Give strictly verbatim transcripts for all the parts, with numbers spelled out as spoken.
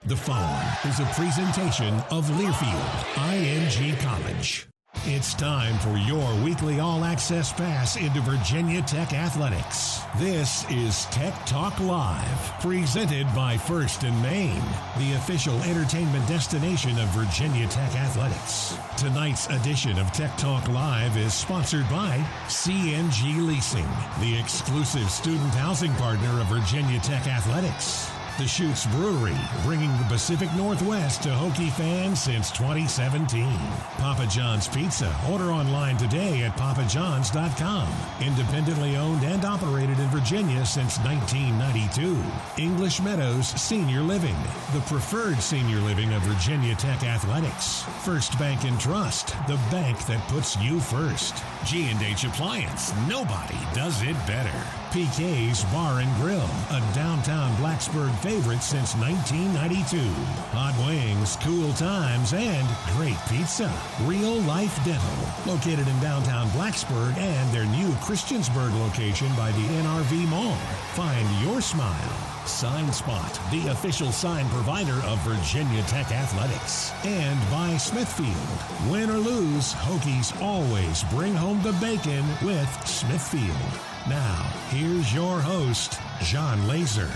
The following is a presentation of Learfield I M G College. It's time for your weekly all-access pass into Virginia Tech athletics. This is Tech Talk Live, presented by First and Main, the official entertainment destination of Virginia Tech athletics. Tonight's edition of Tech Talk Live is sponsored by C N G Leasing, the exclusive student housing partner of Virginia Tech athletics. The Chutes Brewery, bringing the Pacific Northwest to Hokie fans since twenty seventeen. Papa John's Pizza. Order online today at papa johns dot com. Independently owned and operated in Virginia since nineteen ninety-two. English Meadows Senior Living, the preferred senior living of Virginia Tech athletics. First Bank and Trust, the bank that puts you first. G and H Appliance, nobody does it better. P K's Bar and Grill, a downtown Blacksburg favorite since nineteen ninety-two. Hot wings, cool times, and great pizza. Real Life Dental, located in downtown Blacksburg and their new Christiansburg location by the N R V Mall. Find your smile. Sign Spot, the official sign provider of Virginia Tech athletics. And by Smithfield. Win or lose, Hokies always bring home the bacon with Smithfield. Now, here's your host, John Laser.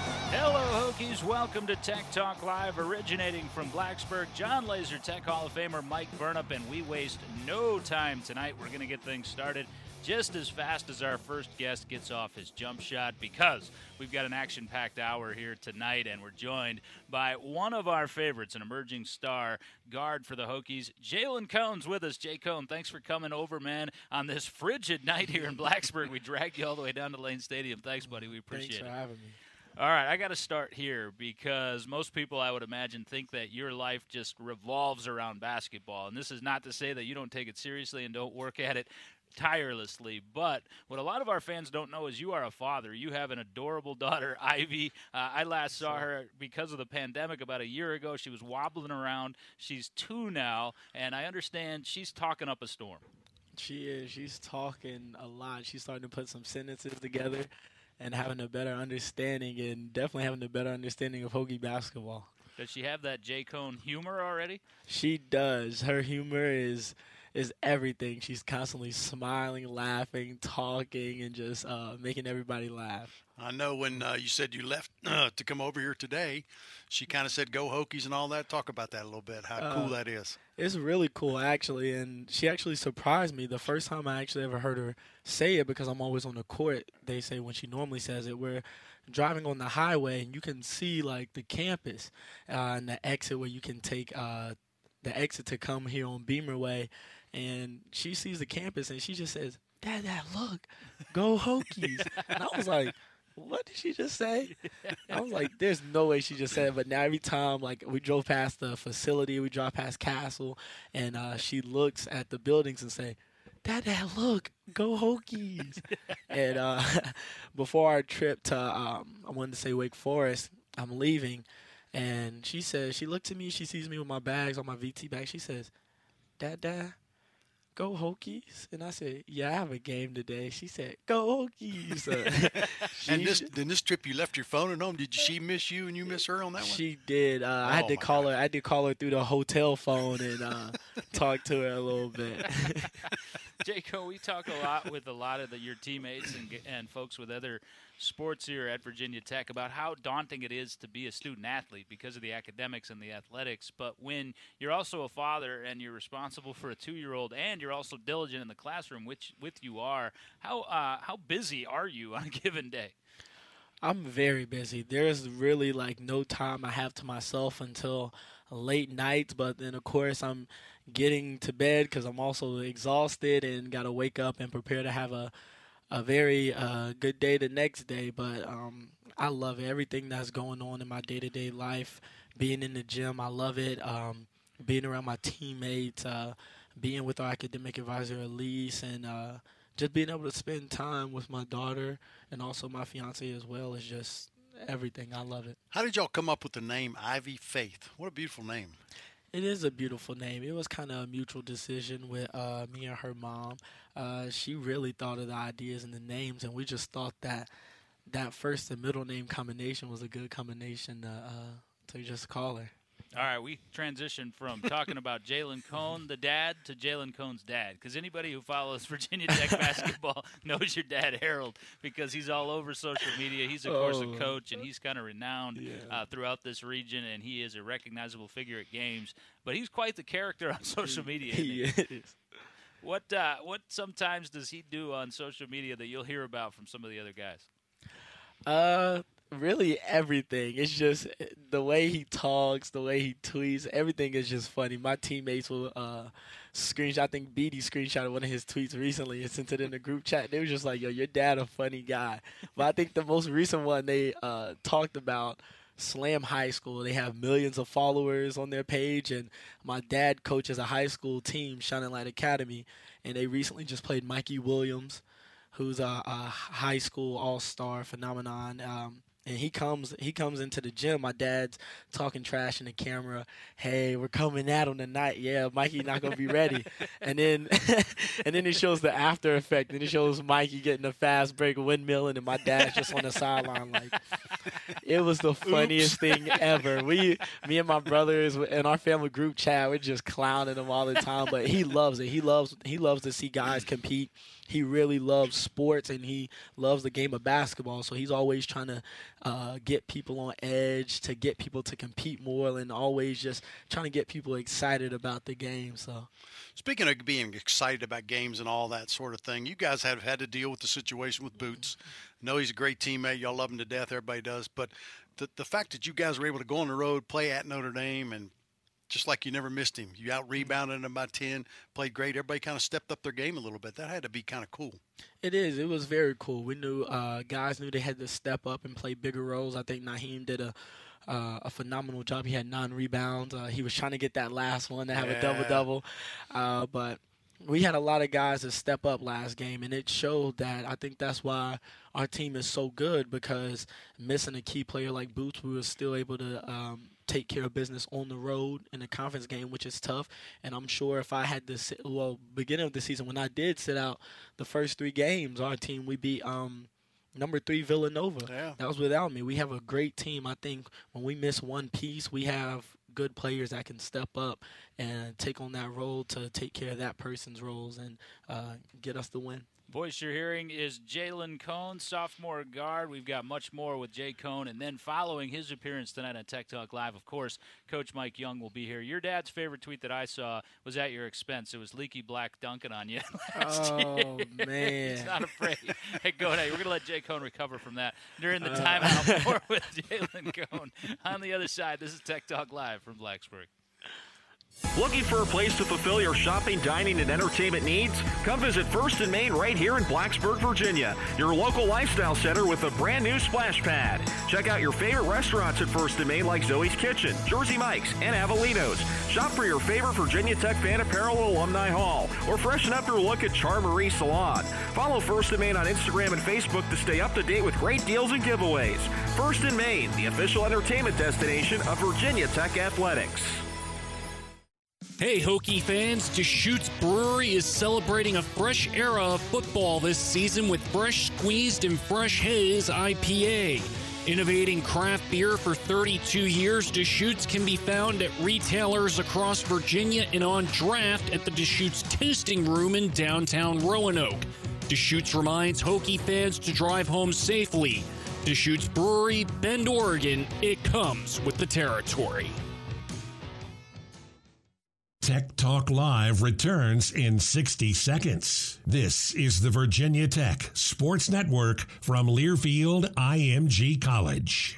Hello, Hokies. Welcome to Tech Talk Live, originating from Blacksburg. John Laser, Tech Hall of Famer Mike Burnop, and we waste no time tonight. We're going to get things started just as fast as our first guest gets off his jump shot, because we've got an action-packed hour here tonight, and we're joined by one of our favorites, an emerging star guard for the Hokies. Jalen Cone's with us. Jay Cone, thanks for coming over, man, on this frigid night here in Blacksburg. We dragged you all the way down to Lane Stadium. Thanks, buddy. We appreciate it. Thanks for having me. All right, I got to start here because most people, I would imagine, think that your life just revolves around basketball. And this is not to say that you don't take it seriously and don't work at it tirelessly, but what a lot of our fans don't know is you are a father. You have an adorable daughter, Ivy. Uh, I last saw her because of the pandemic about a year ago. She was wobbling around. She's two now, and I understand she's talking up a storm. She is. She's talking a lot. She's starting to put some sentences together and having a better understanding, and definitely having a better understanding of Hokie basketball. Does she have that J. Cone humor already? She does. Her humor is is everything. She's constantly smiling, laughing, talking, and just uh, making everybody laugh. I know when uh, you said you left uh, to come over here today, she kind of said, go Hokies and all that. Talk about that a little bit, how uh, cool that is. It's really cool, actually, and she actually surprised me the first time I actually ever heard her say it, because I'm always on the court. They say when she normally says it, we're driving on the highway, and you can see, like, the campus uh, and the exit where you can take uh, the exit to come here on Beamer Way, and she sees the campus, and she just says, Dad, Dad, look, go Hokies. And I was like, what did she just say? I was like, there's no way she just said it. But now every time, like, we drove past the facility, we drive past Castle, and uh, she looks at the buildings and say, Dad, Dad, look, go Hokies. And uh, before our trip to, um, I wanted to say Wake Forest, I'm leaving, and she says, she looks at me, she sees me with my bags, on my V T bag, she says, Dad, Dad, go Hokies? And I said, yeah, I have a game today. She said, go Hokies. Uh, and this, then this trip you left your phone at home. Did she miss you and you miss her on that one? She did. Uh, oh, I had to call God. her. I had to call her through the hotel phone and uh, talk to her a little bit. Jaco, we talk a lot with a lot of the, your teammates and, and folks with other sports here at Virginia Tech about how daunting it is to be a student athlete because of the academics and the athletics. But when you're also a father and you're responsible for a two-year-old and you're also diligent in the classroom, which with you are, how uh, how busy are you on a given day? I'm very busy. There's really like no time I have to myself until late nights, but then of course I'm getting to bed because I'm also exhausted and got to wake up and prepare to have a a very uh, good day the next day. But um, I love it. Everything that's going on in my day-to-day life, being in the gym, I love it. Um, being around my teammates, uh, being with our academic advisor, Elise, and uh, just being able to spend time with my daughter and also my fiance as well is just everything. I love it. How did y'all come up with the name Ivy Faith? What a beautiful name. It is a beautiful name. It was kind of a mutual decision with uh, me and her mom. Uh, she really thought of the ideas and the names, and we just thought that that first and middle name combination was a good combination to, uh, So you just call her. All right, we transitioned from talking about Jalen Cone, the dad, to Jalen Cone's dad. Because anybody who follows Virginia Tech basketball knows your dad, Harold, because he's all over social media. He's, of course, Oh. a coach, and he's kind of renowned Yeah. uh, throughout this region, and he is a recognizable figure at games. But he's quite the character on social media. Isn't He he? is. What, uh, what sometimes does he do on social media that you'll hear about from some of the other guys? Uh, really everything. It's just the way he talks, the way he tweets. Everything is just funny. My teammates will uh screenshot. I think B D screenshotted one of his tweets recently and sent it in the group chat. They were just like, "Yo, your dad a funny guy." But I think the most recent one they uh talked about. Slam High School. They have millions of followers on their page, and my dad coaches a high school team, Shining Light Academy, and they recently just played Mikey Williams, who's a, a high school all-star phenomenon. Um, and he comes he comes into the gym. My dad's talking trash in the camera. Hey, we're coming at him tonight. Yeah, Mikey not gonna be ready. And then and then it shows the after effect. And it shows Mikey getting a fast break windmilling, and my dad's just on the sideline. Like, it was the funniest thing ever. We, me and my brothers in our family group chat, we're just clowning him all the time. But he loves it. He loves he loves to see guys compete. He really loves sports, and he loves the game of basketball. So he's always trying to uh, get people on edge, to get people to compete more, and always just trying to get people excited about the game. So, Speaking of being excited about games and all that sort of thing, you guys have had to deal with the situation with Boots. I know he's a great teammate. Y'all love him to death. Everybody does. But the, the fact that you guys were able to go on the road, play at Notre Dame, and just like you never missed him. You out-rebounded him by ten, played great. Everybody kind of stepped up their game a little bit. That had to be kind of cool. it is. It was very cool. We knew uh, guys knew they had to step up and play bigger roles. I think Naheem did a uh, a phenomenal job. He had nine rebounds. Uh, he was trying to get that last one to have Yeah. a double-double. Uh, but we had a lot of guys that step up last game, and it showed that. I think that's why our team is so good, because missing a key player like Boots, we were still able to um, take care of business on the road in a conference game, which is tough. And I'm sure if I had to sit, well, beginning of the season, when I did sit out the first three games, our team, we beat um, number three Villanova. Yeah. That was without me. We have a great team. I think when we miss one piece, we have good players that can step up and take on that role to take care of that person's roles and uh, get us the win. Voice you're hearing is Jalen Cone, sophomore guard. We've got much more with Jay Cone. And then following his appearance tonight on Tech Talk Live, of course, Coach Mike Young will be here. Your dad's favorite tweet that I saw was at your expense. It was leaky black dunking on you last Oh, year. man. He's not afraid. Hey, go ahead. We're going to let Jay Cone recover from that during the timeout. More with Jalen Cone. On the other side, this is Tech Talk Live from Blacksburg. Looking for a place to fulfill your shopping, dining, and entertainment needs? Come visit First and Main right here in Blacksburg, Virginia, your local lifestyle center with a brand new splash pad. Check out your favorite restaurants at First and Main like Zoe's Kitchen, Jersey Mike's, and Avelinos. Shop for your favorite Virginia Tech fan apparel at Alumni Hall, or freshen up your look at Char Marie Salon. Follow First and Main on Instagram and Facebook to stay up to date with great deals and giveaways. First and Main, the official entertainment destination of Virginia Tech Athletics. Hey, Hokie fans, Deschutes Brewery is celebrating a fresh era of football this season with Fresh Squeezed and Fresh Haze I P A. Innovating craft beer for thirty-two years, Deschutes can be found at retailers across Virginia and on draft at the Deschutes Tasting Room in downtown Roanoke. Deschutes reminds Hokie fans to drive home safely. Deschutes Brewery, Bend, Oregon, it comes with the territory. Tech Talk Live returns in sixty seconds. This is the Virginia Tech Sports Network from Learfield I M G College.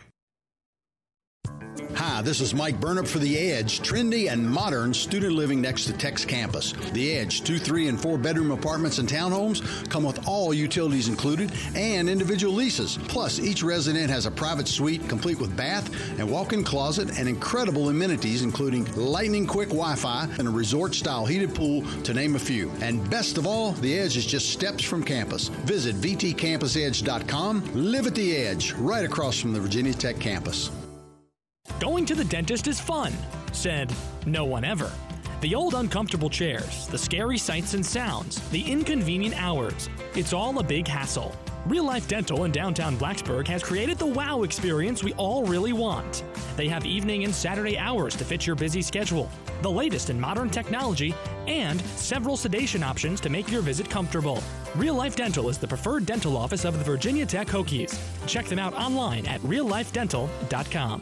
Hi, this is Mike Burnop for The Edge, trendy and modern student living next to Tech's campus. The Edge, two, three, and four bedroom apartments and townhomes come with all utilities included and individual leases. Plus, each resident has a private suite complete with bath and walk-in closet and incredible amenities including lightning-quick Wi-Fi and a resort-style heated pool, to name a few. And best of all, The Edge is just steps from campus. Visit v t campus edge dot com. Live at The Edge, right across from the Virginia Tech campus. Going to the dentist is fun, said no one ever. The old uncomfortable chairs, the scary sights and sounds, the inconvenient hours, it's all a big hassle. Real Life Dental in downtown Blacksburg has created the wow experience we all really want. They have evening and Saturday hours to fit your busy schedule, the latest in modern technology, and several sedation options to make your visit comfortable. Real Life Dental is the preferred dental office of the Virginia Tech Hokies. Check them out online at real life dental dot com.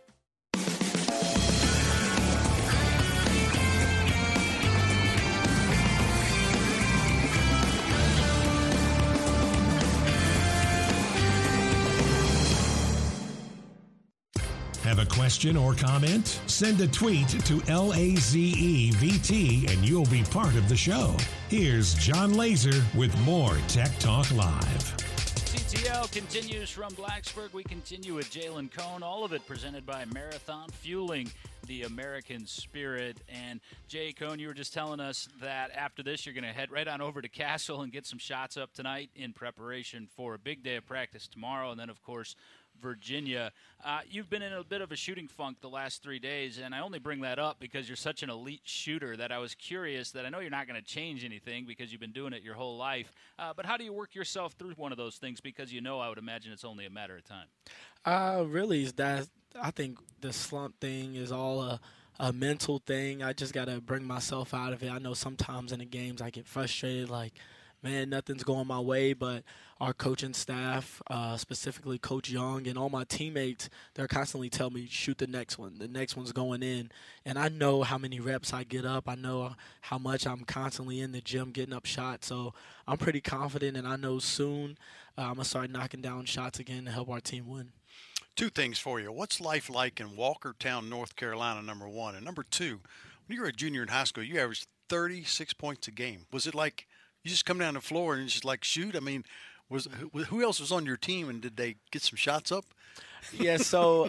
Have a question or comment? Send a tweet to L A Z E V T and you'll be part of the show. Here's John Laser with more Tech Talk Live. T T L continues from Blacksburg. We continue with Jalen Cone. All of it presented by Marathon, fueling the American spirit. And Jay Cone, you were just telling us that after this, you're going to head right on over to Castle and get some shots up tonight in preparation for a big day of practice tomorrow. And then, of course, Virginia. Uh, you've been in a bit of a shooting funk the last three days, and I only bring that up because you're such an elite shooter that I was curious that I know you're not going to change anything because you've been doing it your whole life, uh, but how do you work yourself through one of those things because you know I would imagine it's only a matter of time? Uh, really, is that I think the slump thing is all a, a mental thing. I just got to bring myself out of it. I know sometimes in the games I get frustrated, like, man, nothing's going my way, but our coaching staff, uh, specifically Coach Young and all my teammates, they're constantly telling me, shoot the next one. The next one's going in. And I know how many reps I get up. I know how much I'm constantly in the gym getting up shots. So I'm pretty confident, and I know soon uh, I'm going to start knocking down shots again to help our team win. Two things for you. What's life like in Walkertown, North Carolina, number one? And number two, when you were a junior in high school, you averaged thirty-six points a game. Was it like you just come down the floor and just like shoot? I mean, was who, who else was on your team, and did they get some shots up? Yeah, so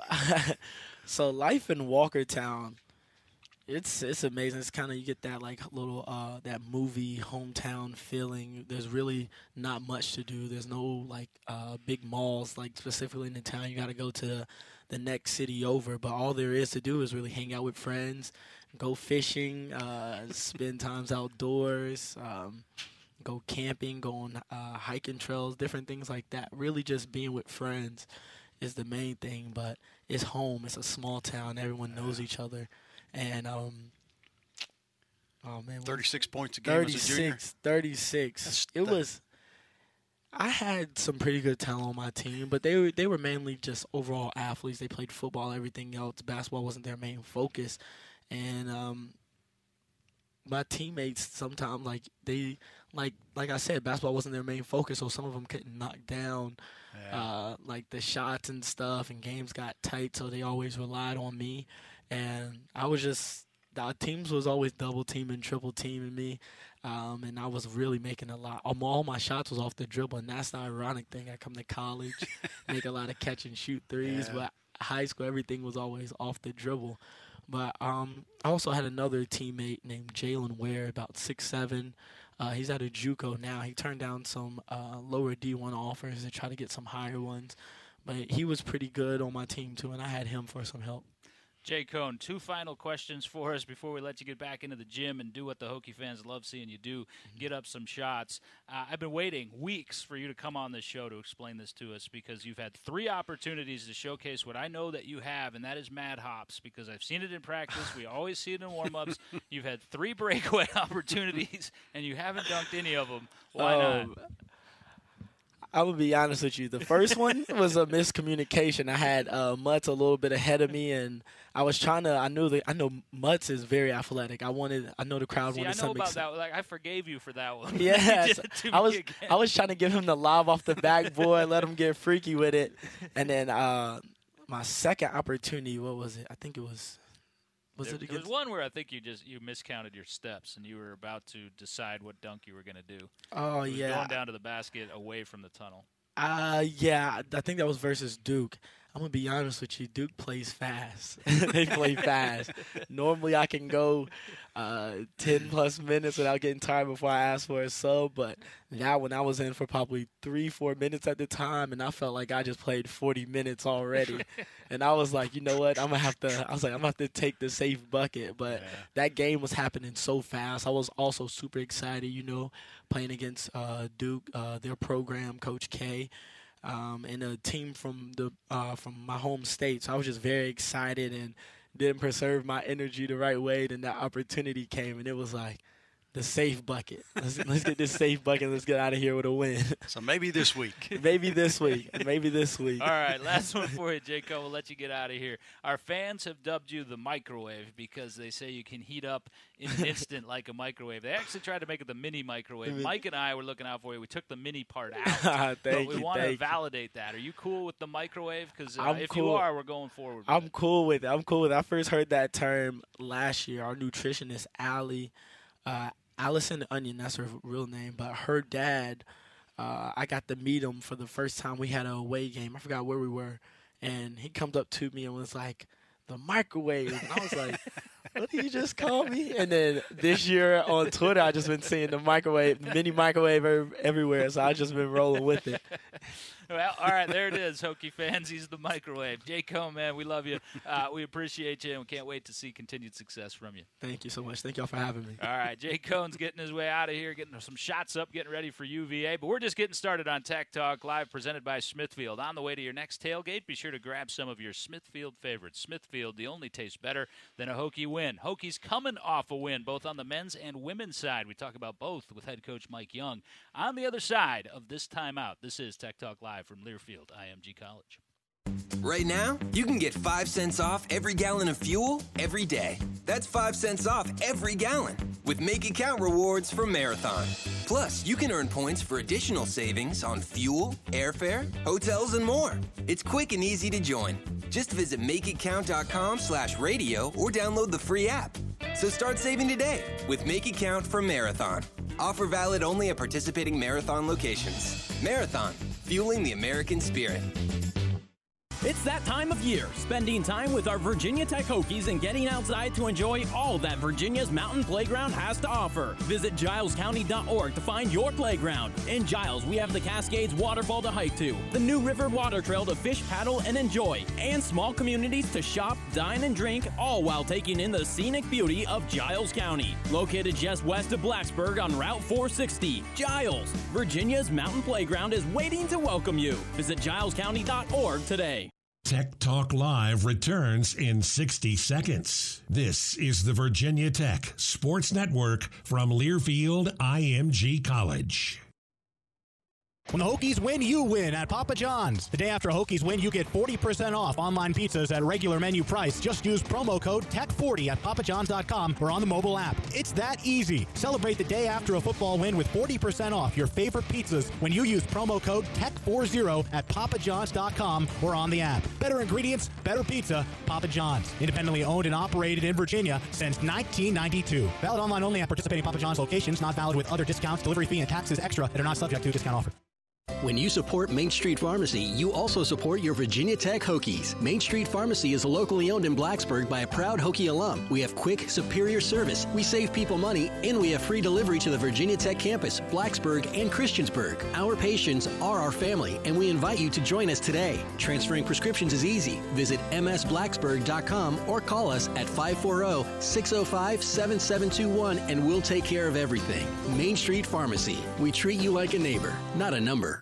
so life in Walkertown, it's it's amazing. It's kind of, you get that like little uh, that movie hometown feeling. There's really not much to do. There's no like uh, big malls like specifically in the town. You got to go to the next city over, but all there is to do is really hang out with friends, go fishing, uh, spend times outdoors. Um, Go camping, go on uh, hiking trails, different things like that. Really just being with friends is the main thing, but it's home. It's a small town. Everyone knows each other. And, um, oh, man. thirty-six points a game as a junior? thirty-six. thirty-six. That's, it that, was – I had some pretty good talent on my team, but they were, they were mainly just overall athletes. They played football, everything else. Basketball wasn't their main focus. And um, my teammates sometimes, like, they – Like like I said, basketball wasn't their main focus, so some of them couldn't knock down yeah. uh, like the shots and stuff, and games got tight, so they always relied on me. And I was just – our teams was always double-teaming, triple-teaming me, um, and I was really making a lot. All my shots was off the dribble, and that's the ironic thing. I come to college, make a lot of catch-and-shoot threes, yeah. but high school, everything was always off the dribble. But um, I also had another teammate named Jalen Ware, about six seven. Uh, he's at a JUCO now. He turned down some uh, lower D one offers to try to get some higher ones. But he was pretty good on my team, too, and I had him for some help. Jay Cone, two final questions for us before we let you get back into the gym and do what the Hokie fans love seeing you do, mm-hmm. get up some shots. Uh, I've been waiting weeks for you to come on this show to explain this to us because you've had three opportunities to showcase what I know that you have, and that is mad hops, because I've seen it in practice. We always see it in warm-ups. You've had three breakaway opportunities, and you haven't dunked any of them. Why um, not? I will be honest with you. The first one was a miscommunication. I had uh, Mutz a little bit ahead of me, and I was trying to. I knew that I know Mutz is very athletic. I wanted. I know the crowd See, wanted I know something. about that. Like I forgave you for that one. Yes, I was. I was trying to give him the lob off the backboard, let him get freaky with it, and then uh, my second opportunity. What was it? I think it was. Was there, it against? there was one where I think you just you miscounted your steps and you were about to decide what dunk you were going to do. Oh it was yeah, going down to the basket away from the tunnel. Uh yeah, I think that was versus Duke. I'm going to be honest with you. Duke plays fast. They play fast. Normally, I can go uh, ten-plus minutes without getting tired before I ask for a sub. But now when I was in for probably three, four minutes at the time, and I felt like I just played forty minutes already. And I was like, you know what? I'm going to have to – I was like, I'm going to have to take the safe bucket. But yeah. That game was happening so fast. I was also super excited, you know, playing against uh, Duke, uh, their program, Coach K. Um, and a team from the uh, from my home state. So I was just very excited and didn't preserve my energy the right way. Then that opportunity came, and it was like the safe bucket. Let's, let's get this safe bucket. Let's get out of here with a win. So maybe this week. maybe this week. Maybe this week. All right, last one for you, Jaco. We'll let you get out of here. Our fans have dubbed you the microwave because they say you can heat up in an instant like a microwave. They actually tried to make it the mini microwave. Mike and I were looking out for you. We took the mini part out. Thank but we you, want to thank validate that. Are you cool with the microwave? Because uh, if cool. you are, we're going forward with I'm it. cool with it. I'm cool with it. I first heard that term last year. Our nutritionist, Allie, uh, Allison Onion, that's her real name, but her dad, uh, I got to meet him for the first time. We had a away game. I forgot where we were, and he comes up to me and was like, the microwave. And I was like, what did you just call me? And then this year on Twitter, I just been seeing the microwave, mini microwave everywhere, so I just been rolling with it. Well, all right, there it is, Hokie fans. He's the microwave. Jaco, man, we love you. Uh, we appreciate you, and we can't wait to see continued success from you. Thank you so much. Thank y'all for having me. All right, Jay Cohn's getting his way out of here, getting some shots up, getting ready for U V A. But we're just getting started on Tech Talk Live, presented by Smithfield. On the way to your next tailgate, be sure to grab some of your Smithfield favorites. Smithfield, the only taste better than a Hokie win. Hokie's coming off a win, both on the men's and women's side. We talk about both with head coach Mike Young. On the other side of this timeout, this is Tech Talk Live from Learfield, I M G College. Right now, you can get five cents off every gallon of fuel every day. That's five cents off every gallon with Make It Count rewards from Marathon. Plus, you can earn points for additional savings on fuel, airfare, hotels, and more. It's quick and easy to join. Just visit makeitcount.com slash radio or download the free app. So start saving today with Make It Count from Marathon. Offer valid only at participating Marathon locations. Marathon, fueling the American spirit. It's that time of year, spending time with our Virginia Tech Hokies and getting outside to enjoy all that Virginia's Mountain Playground has to offer. Visit giles county dot org to find your playground. In Giles, we have the Cascades Waterfall to hike to, the New River Water Trail to fish, paddle, and enjoy, and small communities to shop, dine, and drink, all while taking in the scenic beauty of Giles County. Located just west of Blacksburg on Route four sixty, Giles, Virginia's Mountain Playground is waiting to welcome you. Visit giles county dot org today. Tech Talk Live returns in sixty seconds. This is the Virginia Tech Sports Network from Learfield I M G College. When the Hokies win, you win at Papa John's. The day after Hokies win, you get forty percent off online pizzas at regular menu price. Just use promo code T E C forty at papa johns dot com or on the mobile app. It's that easy. Celebrate the day after a football win with forty percent off your favorite pizzas when you use promo code T E C forty at papa johns dot com or on the app. Better ingredients, better pizza, Papa John's. Independently owned and operated in Virginia since nineteen ninety-two. Valid online only at participating Papa John's locations. Not valid with other discounts, delivery fee, and taxes extra that are not subject to discount offer. When you support Main Street Pharmacy, you also support your Virginia Tech Hokies. Main Street Pharmacy is locally owned in Blacksburg by a proud Hokie alum. We have quick, superior service, we save people money, and we have free delivery to the Virginia Tech campus, Blacksburg, and Christiansburg. Our patients are our family, and we invite you to join us today. Transferring prescriptions is easy. Visit m s blacksburg dot com or call us at five four zero, six zero five, seven seven two one, and we'll take care of everything. Main Street Pharmacy. We treat you like a neighbor, not a number.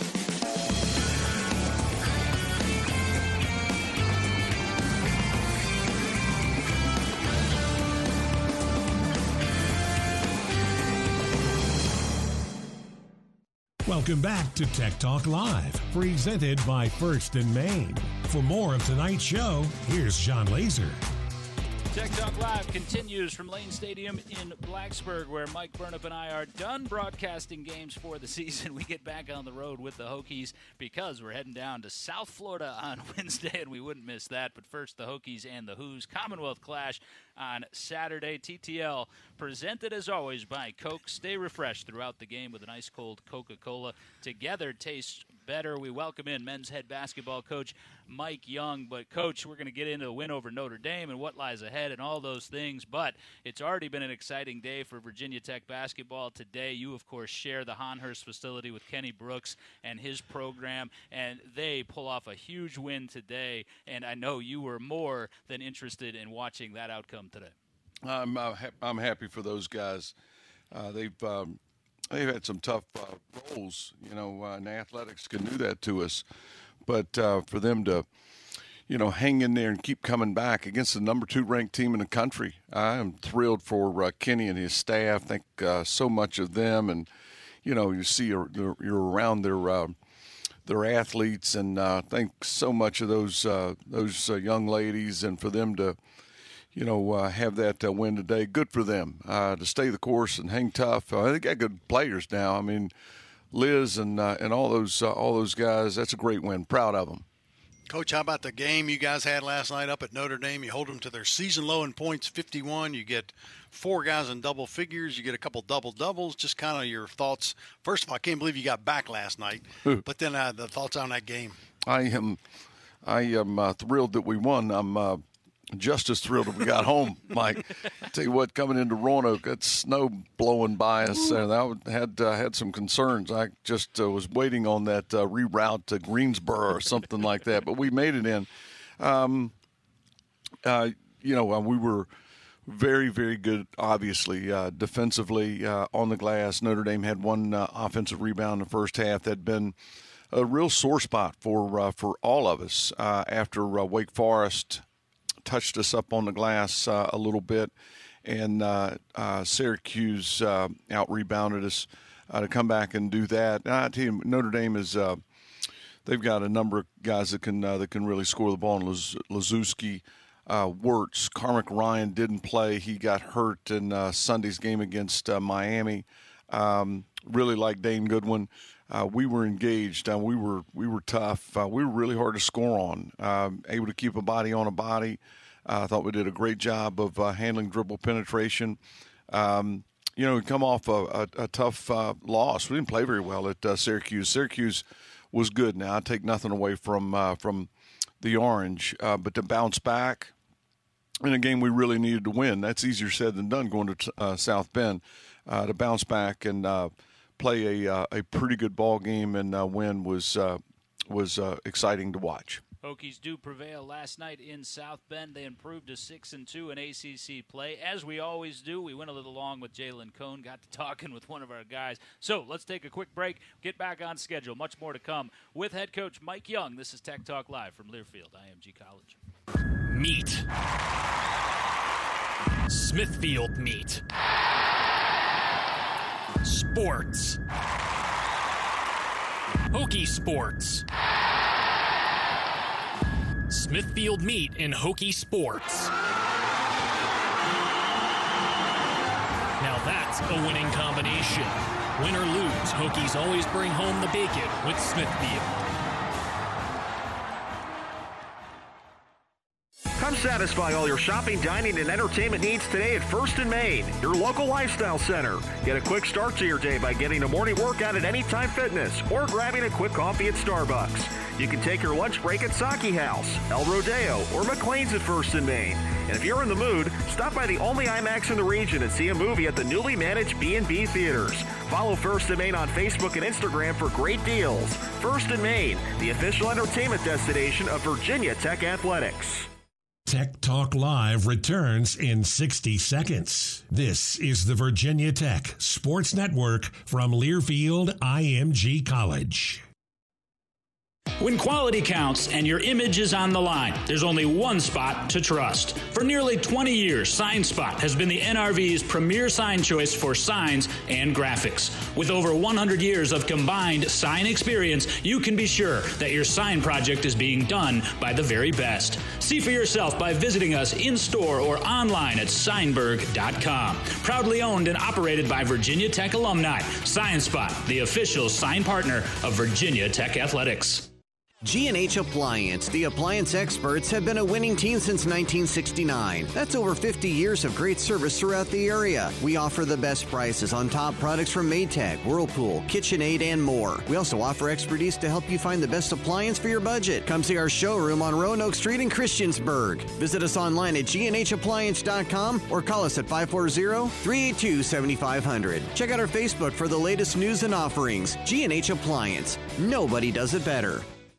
Welcome back to Tech Talk Live, presented by First and Main. For more of tonight's show, here's John Laser. Tech Talk Live continues from Lane Stadium in Blacksburg, where Mike Burnop and I are done broadcasting games for the season. We get back on the road with the Hokies because we're heading down to South Florida on Wednesday, and we wouldn't miss that. But first, the Hokies and the Who's Commonwealth Clash on Saturday. T T L presented, as always, by Coke. Stay refreshed throughout the game with an ice-cold Coca-Cola. Together tastes better. We welcome in men's head basketball coach Mike Young. But, Coach, we're going to get into the win over Notre Dame and what lies ahead and all those things. But it's already been an exciting day for Virginia Tech basketball today. You, of course, share the Honhurst facility with Kenny Brooks and his program, and they pull off a huge win today. And I know you were more than interested in watching that outcome today. I'm uh, ha- I'm happy for those guys. Uh, they've um, they've had some tough uh, roles, you know, uh, and athletics can do that to us. But uh, for them to, you know, hang in there and keep coming back against the number two ranked team in the country, I am thrilled for uh, Kenny and his staff. I think uh, so much of them, and you know, you see you're, you're around their uh, their athletes, and uh, I think so much of those uh, those uh, young ladies, and for them to, you know, uh, have that uh, win today. Good for them uh, to stay the course and hang tough. Uh, they got good players now. I mean, Liz and uh, and all those uh, all those guys. That's a great win. Proud of them. Coach, how about the game you guys had last night up at Notre Dame? You hold them to their season low in points, fifty-one. You get four guys in double figures. You get a couple double doubles. Just kind of your thoughts. First of all, I can't believe you got back last night. But then uh, the thoughts on that game. I am, I am uh, thrilled that we won. I'm. Uh, Just as thrilled that we got home, Mike. I tell you what, coming into Roanoke, that snow blowing by us, and I had uh, had some concerns. I just uh, was waiting on that uh, reroute to Greensboro or something like that, but we made it in. Um, uh, you know, uh, we were very, very good, obviously, uh, defensively uh, on the glass. Notre Dame had one uh, offensive rebound in the first half that had been a real sore spot for, uh, for all of us uh, after uh, Wake Forest touched us up on the glass uh, a little bit, and uh, uh, Syracuse uh, out-rebounded us uh, to come back and do that. And I tell you, Notre Dame is uh, they've got a number of guys that can uh, that can really score the ball. Laz- Lazewski, uh, Wirtz, Carmack Ryan didn't play. He got hurt in uh, Sunday's game against uh, Miami. Um, really like Dane Goodwin. Uh, we were engaged. Uh, we were we were tough. Uh, we were really hard to score on. Um, able to keep a body on a body. Uh, I thought we did a great job of uh, handling dribble penetration. Um, you know, we come off a, a, a tough uh, loss. We didn't play very well at uh, Syracuse. Syracuse was good. Now I take nothing away from uh, from the Orange, uh, but to bounce back in a game we really needed to win. That's easier said than done. Going to uh, South Bend uh, to bounce back and. Uh, play a uh, a pretty good ball game and uh, win was uh, was uh, exciting to watch. Hokies do prevail last night in South Bend. They improved to six and two in A C C play, as we always do. We went a little long with Jalen Cone, got to talking with one of our guys. So let's take a quick break, get back on schedule. Much more to come with head coach Mike Young. This is Tech Talk Live from Learfield, I M G College. Meat. Smithfield Meat. Sports. Hokie Sports. Smithfield Meat and Hokie Sports. Now that's a winning combination. Win or lose, Hokies always bring home the bacon with Smithfield. Come satisfy all your shopping, dining, and entertainment needs today at First and Main, your local lifestyle center. Get a quick start to your day by getting a morning workout at Anytime Fitness or grabbing a quick coffee at Starbucks. You can take your lunch break at Saki House, El Rodeo, or McLean's at First and Main. And if you're in the mood, stop by the only IMAX in the region and see a movie at the newly managed B and B Theaters. Follow First and Main on Facebook and Instagram for great deals. First and Main, the official entertainment destination of Virginia Tech Athletics. Tech Talk Live returns in sixty seconds. This is the Virginia Tech Sports Network from Learfield I M G College. When quality counts and your image is on the line, there's only one spot to trust. For nearly twenty years, SignSpot has been the N R V's premier sign choice for signs and graphics. With over one hundred years of combined sign experience, you can be sure that your sign project is being done by the very best. See for yourself by visiting us in-store or online at Signberg dot com. Proudly owned and operated by Virginia Tech alumni, SignSpot, the official sign partner of Virginia Tech Athletics. G and H Appliance, the appliance experts, have been a winning team since nineteen sixty-nine. That's over fifty years of great service throughout the area. We offer the best prices on top products from Maytag, Whirlpool, KitchenAid, and more. We also offer expertise to help you find the best appliance for your budget. Come see our showroom on Roanoke Street in Christiansburg. Visit us online at G N H appliance dot com or call us at five four zero, three eight two, seven five zero zero. Check out our Facebook for the latest news and offerings. G and H Appliance. Nobody does it better.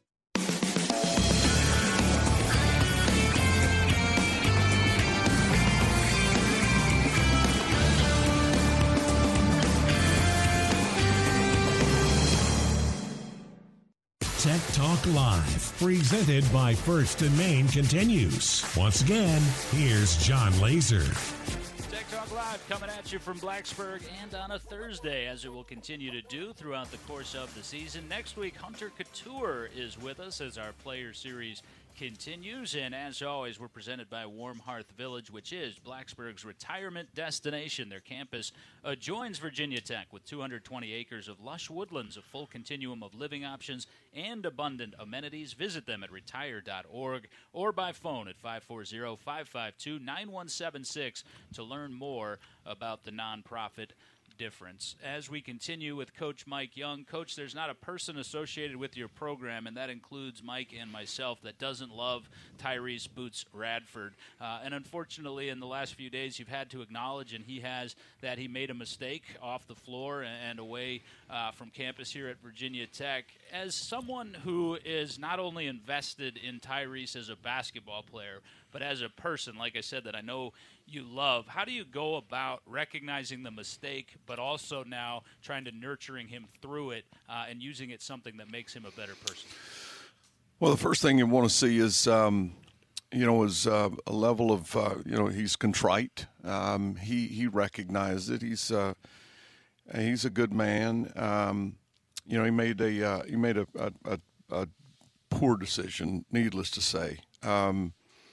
Tech Talk Live, presented by First and Main, continues. Once again, here's John Laser. Tech Talk Live coming at you from Blacksburg and on a Thursday, as it will continue to do throughout the course of the season. Next week, Hunter Couture is with us as our Player Series continues, and as always, we're presented by Warm Hearth Village, which is Blacksburg's retirement destination. Their campus adjoins Virginia Tech with two hundred twenty acres of lush woodlands, a full continuum of living options, and abundant amenities. Visit them at retire dot org or by phone at five four zero, five five two, nine one seven six to learn more about the nonprofit difference. As we continue with Coach Mike Young, Coach, there's not a person associated with your program, and that includes Mike and myself, that doesn't love Tyrese Boots Radford. Uh, and unfortunately, in the last few days, you've had to acknowledge, and he has, that he made a mistake off the floor and, and away uh, from campus here at Virginia Tech. As someone who is not only invested in Tyrese as a basketball player, but as a person, like I said, that I know you love, how do you go about recognizing the mistake, but also now trying to nurturing him through it uh, and using it something that makes him a better person? Well, the first thing you want to see is, um, you know, is uh, a level of, uh, you know, he's contrite. Um, he he recognized it. He's uh, he's a good man. Um, you know, he made a uh, he made a, a, a, a poor decision, needless to say. Um,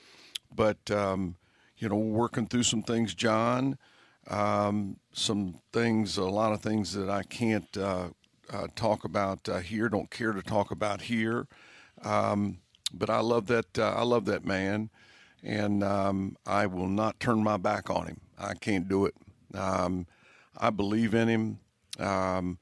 but um, you know, working through some things, John, um, some things, a lot of things that I can't uh, uh, talk about uh, here, don't care to talk about here. Um, but I love that, uh, I love that man, and um, I will not turn my back on him. I can't do it. Um, I believe in him. Um,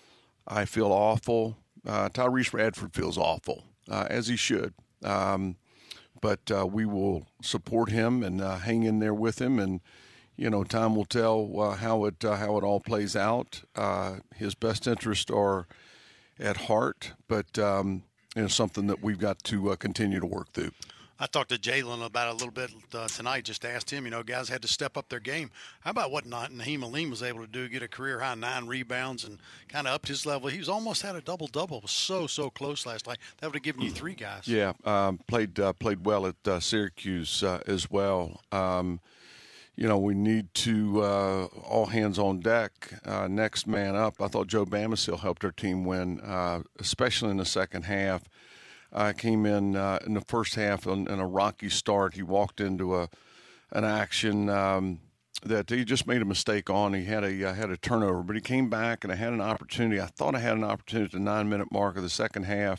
I feel awful. Uh, Tyrese Radford feels awful, uh, as he should. Um, But uh, we will support him and uh, hang in there with him, and you know, time will tell uh, how it uh, how it all plays out. Uh, his best interests are at heart, but um, you know, something that we've got to uh, continue to work through. I talked to Jalen about it a little bit uh, tonight. Just asked him, you know, guys had to step up their game. How about what Naheem Alim was able to do, get a career-high nine rebounds and kind of upped his level. He was almost had a double-double. It was so, so close last night. That would have given you three guys. Yeah, um, played uh, played well at uh, Syracuse uh, as well. Um, you know, we need to uh, all hands on deck, uh, next man up. I thought Joe Bamisile helped our team win, uh, especially in the second half. I uh, came in uh, in the first half in, in a rocky start. He walked into a an action um, that he just made a mistake on. He had a uh, had a turnover, but he came back, and I had an opportunity. I thought I had an opportunity at the nine-minute mark of the second half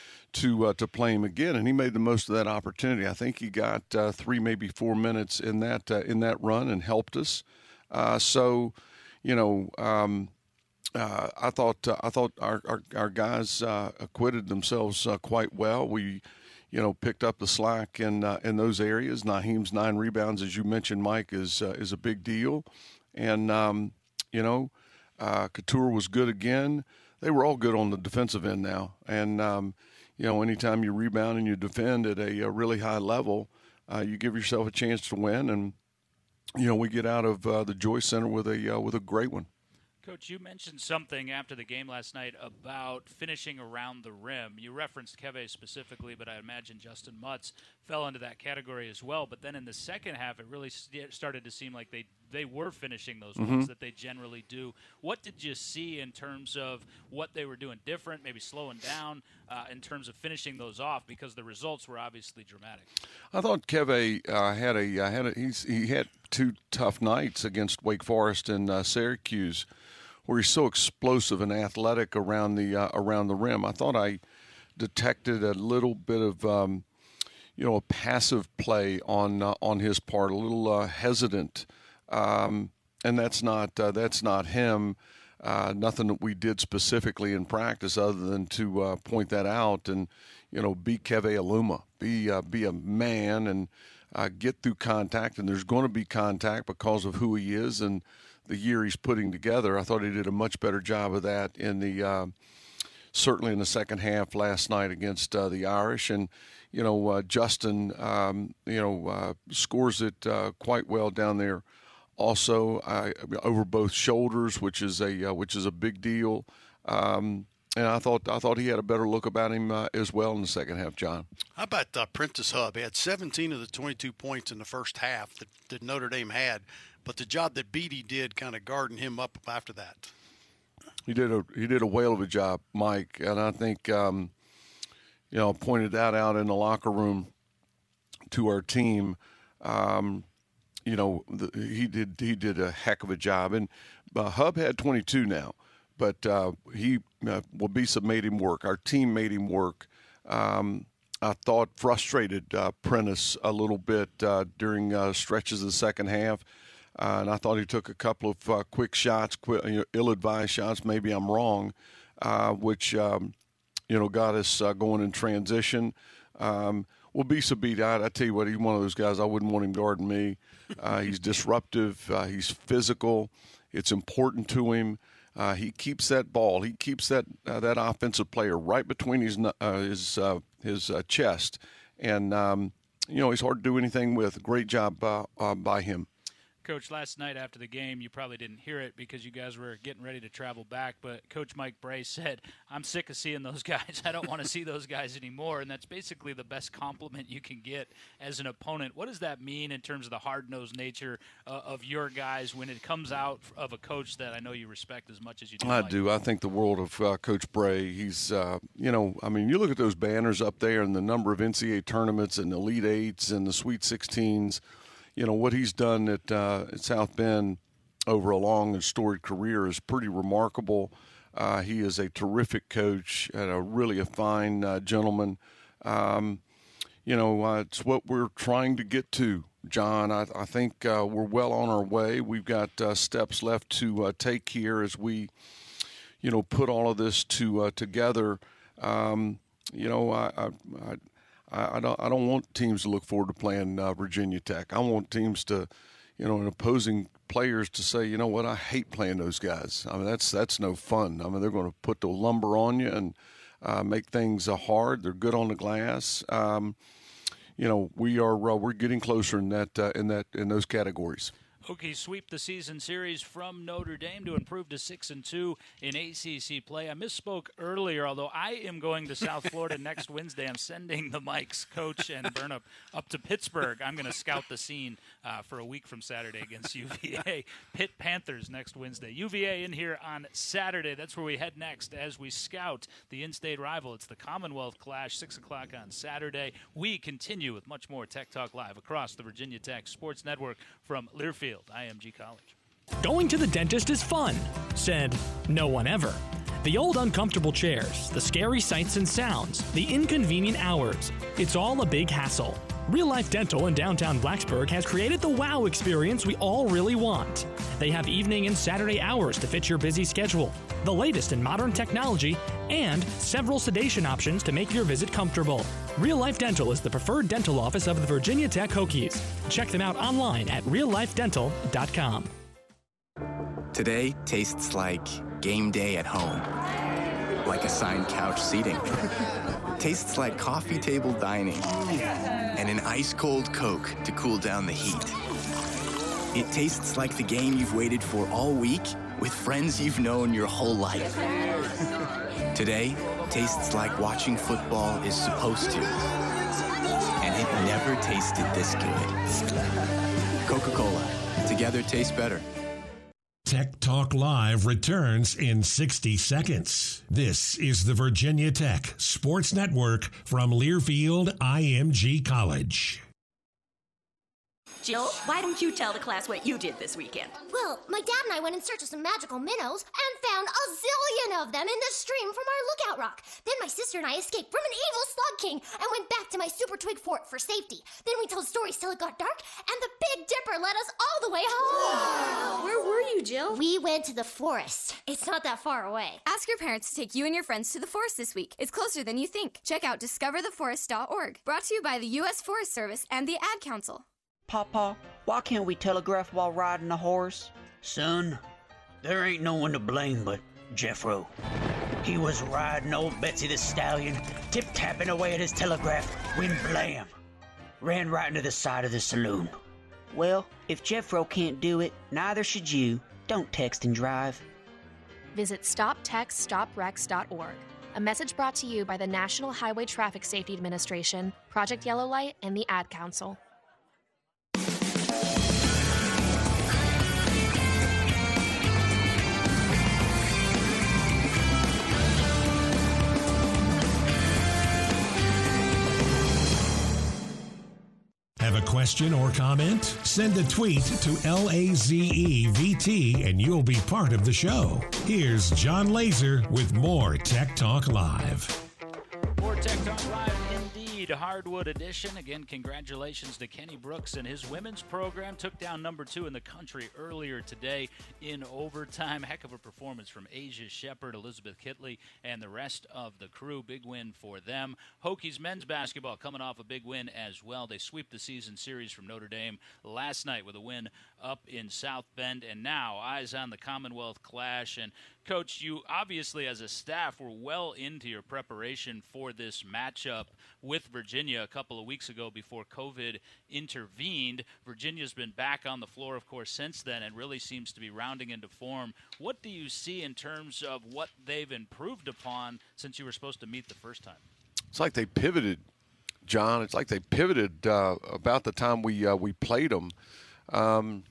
to uh, to play him again, and he made the most of that opportunity. I think he got uh, three, maybe four minutes in that uh, in that run and helped us. Uh, so, you know. Um, Uh, I thought uh, I thought our our, our guys uh, acquitted themselves uh, quite well. We, you know, picked up the slack in uh, in those areas. Naheem's nine rebounds, as you mentioned, Mike, is uh, is a big deal, and um, you know, uh, Couture was good again. They were all good on the defensive end now, and um, you know, anytime you rebound and you defend at a, a really high level, uh, you give yourself a chance to win. And you know, we get out of uh, the Joyce Center with a uh, with a great one. Coach, you mentioned something after the game last night about finishing around the rim. You referenced Keve specifically, but I imagine Justin Mutz fell into that category as well. But then in the second half, it really st- started to seem like they, they were finishing those mm-hmm. ones that they generally do. What did you see in terms of what they were doing different, maybe slowing down uh, in terms of finishing those off? Because the results were obviously dramatic. I thought Keve uh, had a uh, had a, he's, he had two tough nights against Wake Forest and uh, Syracuse, where he's so explosive and athletic around the uh, around the rim. I thought I detected a little bit of, um, you know, a passive play on uh, on his part, a little uh, hesitant, um, and that's not uh, that's not him. Uh, nothing that we did specifically in practice other than to uh, point that out and, you know, be Keve Aluma, be uh, be a man and uh, get through contact. And there's going to be contact because of who he is and the year he's putting together. I thought he did a much better job of that in the uh, certainly in the second half last night against uh, the Irish. And, you know, uh, Justin, um, you know, uh, scores it uh, quite well down there. Also, uh, over both shoulders, which is a uh, which is a big deal. Um, and I thought I thought he had a better look about him uh, as well in the second half, John. How about uh, Prentice Hub? He had seventeen of the twenty-two points in the first half that, that Notre Dame had, but the job that Beatty did kind of guarding him up after that. He did a he did a whale of a job, Mike, and I think um, you know pointed that out in the locker room to our team. Um, you know the, he did he did a heck of a job, and uh, Hub had twenty-two now, but uh, he uh, Wabisa made him work. Our team made him work. Um, I thought frustrated uh, Prentice a little bit uh, during uh, stretches of the second half. Uh, and I thought he took a couple of uh, quick shots, quick, you know, ill-advised shots. Maybe I'm wrong, uh, which um, you know got us uh, going in transition. Um, Wabisa beat out. I tell you what, he's one of those guys. I wouldn't want him guarding me. Uh, he's disruptive. Uh, he's physical. It's important to him. Uh, he keeps that ball. He keeps that uh, that offensive player right between his uh, his uh, his uh, chest, and um, you know he's hard to do anything with. Great job uh, uh, by him. Coach, last night after the game, you probably didn't hear it because you guys were getting ready to travel back, but Coach Mike Bray said, I'm sick of seeing those guys. I don't want to see those guys anymore, and that's basically the best compliment you can get as an opponent. What does that mean in terms of the hard-nosed nature uh, of your guys when it comes out of a coach that I know you respect as much as you do? I Mike? do. I think the world of uh, Coach Bray, he's, uh, you know, I mean, you look at those banners up there and the number of N C double A tournaments and Elite Eights and the Sweet sixteens. You know, what he's done at, uh, at South Bend over a long and storied career is pretty remarkable. Uh, he is a terrific coach and a really a fine uh, gentleman. Um, you know, uh, it's what we're trying to get to, John. I, I think uh, we're well on our way. We've got uh, steps left to uh, take here as we, you know, put all of this to uh, together. Um, you know, I, I, I I don't. I don't want teams to look forward to playing uh, Virginia Tech. I want teams to, you know, and opposing players to say, you know what, I hate playing those guys. I mean, that's that's no fun. I mean, they're going to put the lumber on you and uh, make things uh, hard. They're good on the glass. Um, you know, we are uh, we're getting closer in that uh, in that in those categories. Hokies sweep the season series from Notre Dame to improve to six and two in A C C play. I misspoke earlier, although I am going to South Florida next Wednesday. I'm sending the Mikes, Coach, and Burnham up to Pittsburgh. I'm going to scout the scene uh, for a week from Saturday against U V A. Pitt Panthers next Wednesday. U V A in here on Saturday. That's where we head next as we scout the in-state rival. It's the Commonwealth Clash, six o'clock on Saturday. We continue with much more Tech Talk Live across the Virginia Tech Sports Network from Learfield, I M G College. Going to the dentist is fun, said no one ever. The old uncomfortable chairs, the scary sights and sounds, the inconvenient hours. It's all a big hassle. Real Life Dental in downtown Blacksburg has created the wow experience we all really want. They have evening and Saturday hours to fit your busy schedule, the latest in modern technology, and several sedation options to make your visit comfortable. Real Life Dental is the preferred dental office of the Virginia Tech Hokies. Check them out online at real life dental dot com. Today tastes like game day at home, like assigned couch seating. Tastes like coffee table dining and an ice-cold Coke to cool down the heat. It tastes like the game you've waited for all week with friends you've known your whole life. Today tastes like watching football is supposed to, and it never tasted this good. Coca-Cola. Together tastes better. Tech Talk Live returns in sixty seconds. This is the Virginia Tech Sports Network from Learfield I M G College. Jill, why don't you tell the class what you did this weekend? Well, my dad and I went in search of some magical minnows and found a zillion of them in the stream from our lookout rock. Then my sister and I escaped from an evil slug king and went back to my super twig fort for safety. Then we told stories till it got dark, and the Big Dipper led us all the way home. Wow. Where were you, Jill? We went to the forest. It's not that far away. Ask your parents to take you and your friends to the forest this week. It's closer than you think. Check out discover the forest dot org. Brought to you by the U S Forest Service and the Ad Council. Papa, why can't we telegraph while riding a horse? Son, there ain't no one to blame but Jeffro. He was riding old Betsy the Stallion, tip-tapping away at his telegraph, when blam! Ran right into the side of the saloon. Well, if Jeffro can't do it, neither should you. Don't text and drive. Visit stop text stop wrecks dot org. A message brought to you by the National Highway Traffic Safety Administration, Project Yellow Light, and the Ad Council. Have a question or comment? Send a tweet to L A Z E V T and you'll be part of the show. Here's John Laser with more Tech Talk Live. More Tech Talk Live, indeed. Hardwood edition. Again, congratulations to Kenny Brooks and his women's program. Took down number two in the country earlier today in overtime. Heck of a performance from Asia Shepard, Elizabeth Kitley, and the rest of the crew. Big win for them. Hokies men's basketball coming off a big win as well. They sweep the season series from Notre Dame last night with a win up in South Bend. And now, eyes on the Commonwealth Clash. And, Coach, you obviously as a staff were well into your preparation for this matchup with Virginia a couple of weeks ago before COVID intervened. Virginia's been back on the floor, of course, since then and really seems to be rounding into form. What do you see in terms of what they've improved upon since you were supposed to meet the first time? It's like they pivoted, John. It's like they pivoted uh, about the time we uh, we played them. Um,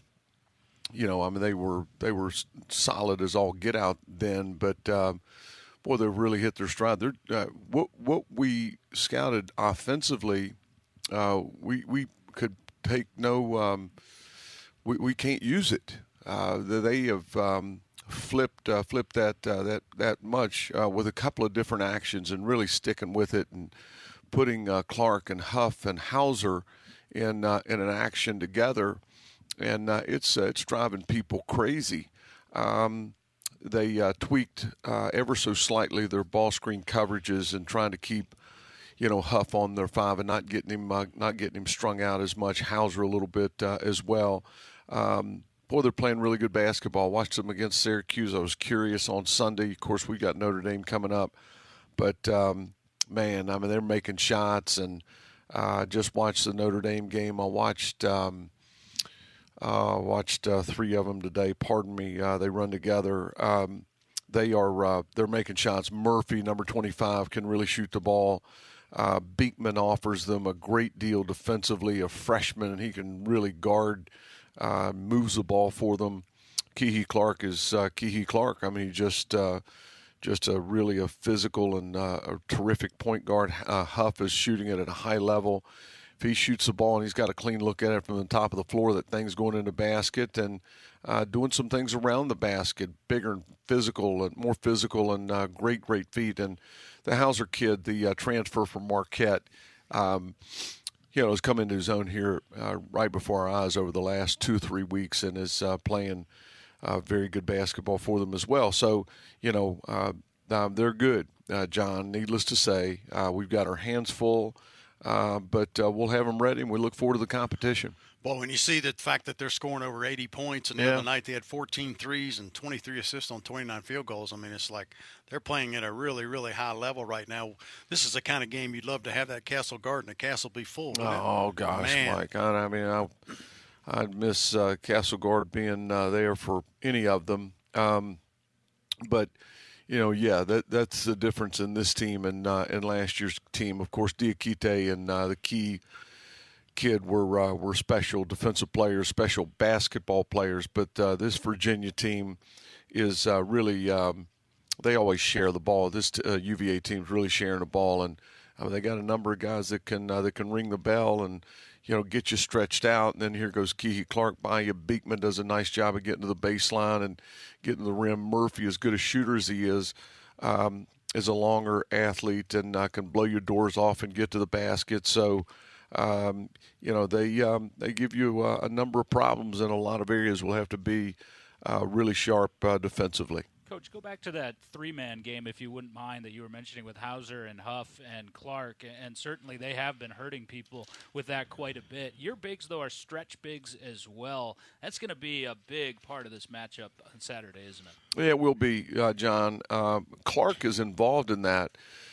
you know, I mean, they were they were solid as all get out then, but uh, boy, they really hit their stride. They're, uh, what what we scouted offensively, uh, we we could take no, um, we we can't use it. Uh, they have um, flipped uh, flipped that uh, that that much uh, with a couple of different actions and really sticking with it and putting uh, Clark and Huff and Hauser in uh, in an action together. And uh, it's uh, it's driving people crazy. Um, they uh, tweaked uh, ever so slightly their ball screen coverages and trying to keep, you know, Huff on their five and not getting him uh, not getting him strung out as much. Hauser a little bit uh, as well. Um, boy, they're playing really good basketball. Watched them against Syracuse. I was curious on Sunday. Of course, we got Notre Dame coming up, but um, man, I mean, they're making shots. And uh, just watched the Notre Dame game. I watched. Um, Uh, watched uh, three of them today. Pardon me. Uh, they run together. Um, they are uh, they're making shots. Murphy, number twenty-five, can really shoot the ball. Uh, Beekman offers them a great deal defensively. A freshman, and he can really guard, uh, moves the ball for them. Keehee Clark is uh, Keehee Clark. I mean, he just uh, just a really a physical and uh, a terrific point guard. Uh, Huff is shooting it at a high level. If he shoots the ball and he's got a clean look at it from the top of the floor, that thing's going in the basket and uh, doing some things around the basket, bigger and physical and more physical and uh, great, great feet. And the Hauser kid, the uh, transfer from Marquette, um, you know, has come into his own here uh, right before our eyes over the last two, three weeks and is uh, playing uh, very good basketball for them as well. So, you know, uh, uh, they're good, uh, John, needless to say. Uh, we've got our hands full. Uh, but uh, we'll have them ready, and we look forward to the competition. Well, when you see the fact that they're scoring over eighty points, and the yeah. other night they had fourteen threes and twenty-three assists on twenty-nine field goals, I mean, it's like they're playing at a really, really high level right now. This is the kind of game you'd love to have that Castle Garden. The Castle be full. Oh, gosh, Man. Mike. I, I mean, I, I'd miss uh, Castle Garden being uh, there for any of them. Um, but – You know, yeah, that that's the difference in this team and uh, and last year's team. Of course, Diakite and uh, the key kid were uh, were special defensive players, special basketball players. But uh, this Virginia team is uh, really um, they always share the ball. This uh, U V A team's really sharing the ball, and I mean, they got a number of guys that can uh, that can ring the bell and you know, get you stretched out. And then here goes Keehee Clark by you. Beekman does a nice job of getting to the baseline and getting to the rim. Murphy, as good a shooter as he is, um, is a longer athlete and uh, can blow your doors off and get to the basket. So, um, you know, they um, they give you uh, a number of problems in a lot of areas. Will have to be uh, really sharp uh, defensively. Coach, go back to that three-man game, if you wouldn't mind, that you were mentioning with Hauser and Huff and Clark, and certainly they have been hurting people with that quite a bit. Your bigs, though, are stretch bigs as well. That's going to be a big part of this matchup on Saturday, isn't it? Yeah, it will be, uh, John. Uh, Clark is involved in that,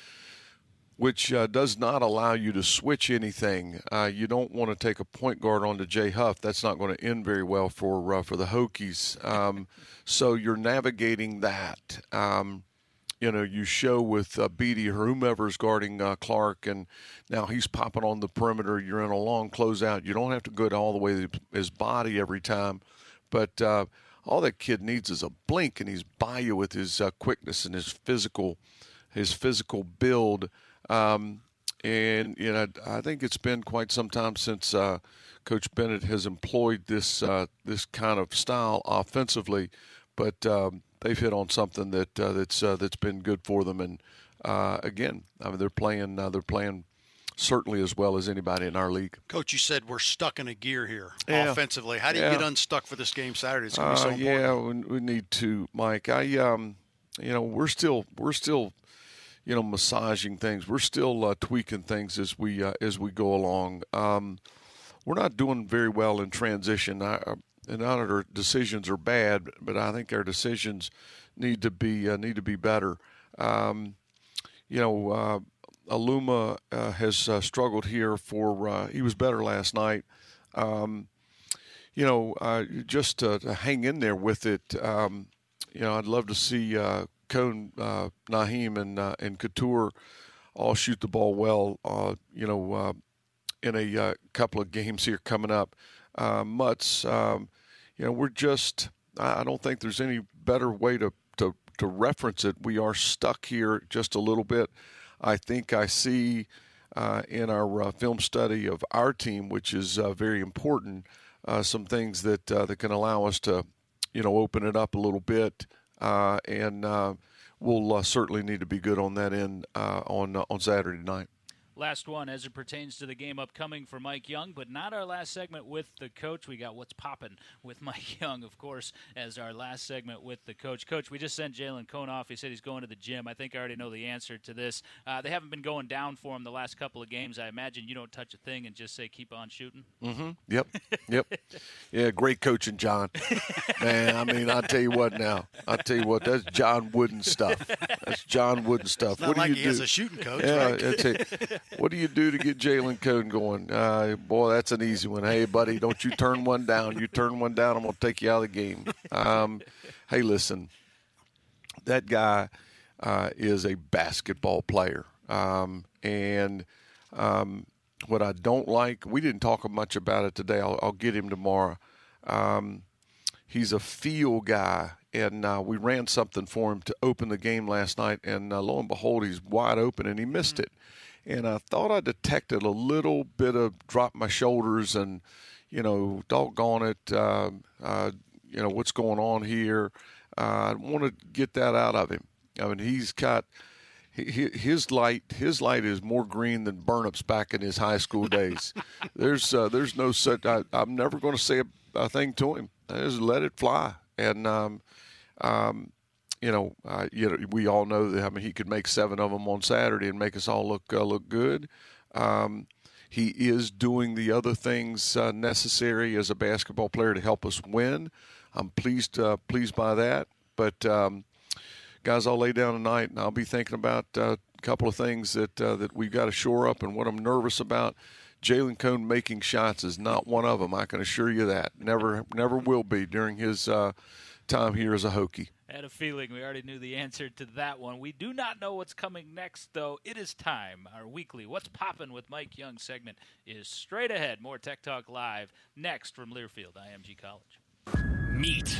which uh, does not allow you to switch anything. Uh, you don't want to take a point guard onto Jay Huff. That's not going to end very well for uh, for the Hokies. Um, so you're navigating that. Um, you know, you show with uh, Beatty or whomever's guarding uh, Clark, and now he's popping on the perimeter. You're in a long closeout. You don't have to go to all the way to his body every time, but uh, all that kid needs is a blink, and he's by you with his uh, quickness and his physical, his physical build. Um, and, you know, I think it's been quite some time since uh, Coach Bennett has employed this uh, this kind of style offensively, but um, they've hit on something that uh, that's uh, that's been good for them. And uh, again, I mean, they're playing uh, they're playing certainly as well as anybody in our league. Coach, you said we're stuck in a gear here yeah. offensively. How do you yeah. get unstuck for this game Saturday? It's going to be so uh, important. Yeah, we, we need to, Mike. I um, you know, we're still we're still. you know, massaging things. We're still uh, tweaking things as we uh, as we go along. Um, we're not doing very well in transition. I, uh, and not that our decisions are bad, but I think our decisions need to be uh, need to be better. Um, you know, uh, Aluma uh, has uh, struggled here for. Uh, he was better last night. Um, you know, uh, just to, to hang in there with it. Um, you know, I'd love to see. Uh, Cone, uh, Naheem, and uh, and Couture all shoot the ball well. Uh, you know, uh, in a uh, couple of games here coming up. Uh, Mutts, um, you know, we're just. I don't think there's any better way to, to to reference it. We are stuck here just a little bit. I think I see uh, in our uh, film study of our team, which is uh, very important, uh, some things that uh, that can allow us to, you know, open it up a little bit. Uh, and uh, we'll uh, certainly need to be good on that end uh, on uh, on Saturday night. Last one as it pertains to the game upcoming for Mike Young, but not our last segment with the coach. We got What's Poppin' with Mike Young, of course, as our last segment with the coach. Coach, we just sent Jalen Cone off. He said he's going to the gym. I think I already know the answer to this. Uh, they haven't been going down for him the last couple of games. I imagine you don't touch a thing and just say keep on shooting? Mm-hmm. Yep. Yep. Yeah, great coaching, John. Man, I mean, I'll tell you what now. I'll tell you what, that's John Wooden stuff. That's John Wooden stuff. It's not what do like you he do? has a shooting coach, yeah, right? That's it. What do you do to get Jalen Cone going? Uh, boy, that's an easy one. Hey, buddy, don't you turn one down. You turn one down, I'm going to take you out of the game. Um, hey, listen, that guy uh, is a basketball player. Um, and um, what I don't like, we didn't talk much about it today. I'll, I'll get him tomorrow. Um, he's a feel guy. And uh, we ran something for him to open the game last night, and uh, lo and behold, he's wide open, and he missed it. And I thought I detected a little bit of drop my shoulders and, you know, doggone it, uh, uh, you know, what's going on here. Uh, I want to get that out of him. I mean, he's got he, his light. His light is more green than Burnup's back in his high school days. there's uh, there's no such. I, I'm never going to say a, a thing to him. I just let it fly. And um, um, you know, uh, you know, we all know that. I mean, he could make seven of them on Saturday and make us all look uh, look good. Um, he is doing the other things uh, necessary as a basketball player to help us win. I'm pleased uh, pleased by that. But um, guys, I'll lay down tonight and I'll be thinking about uh, a couple of things that uh, that we've got to shore up and what I'm nervous about. Jalen Cone making shots is not one of them. I can assure you that. Never never will be during his uh, time here as a Hokie. I had a feeling we already knew the answer to that one. We do not know what's coming next, though. It is time. Our weekly What's Poppin' with Mike Young segment is straight ahead. More Tech Talk Live next from Learfield, I M G College. Meat.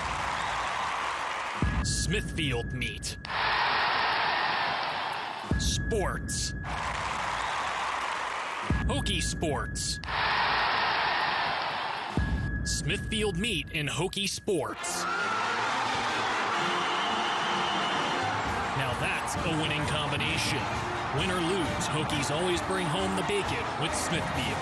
Smithfield Meat. Sports. Hokie Sports. Smithfield Meat and Hokie Sports. Now that's a winning combination. Win or lose, Hokies always bring home the bacon with Smithfield.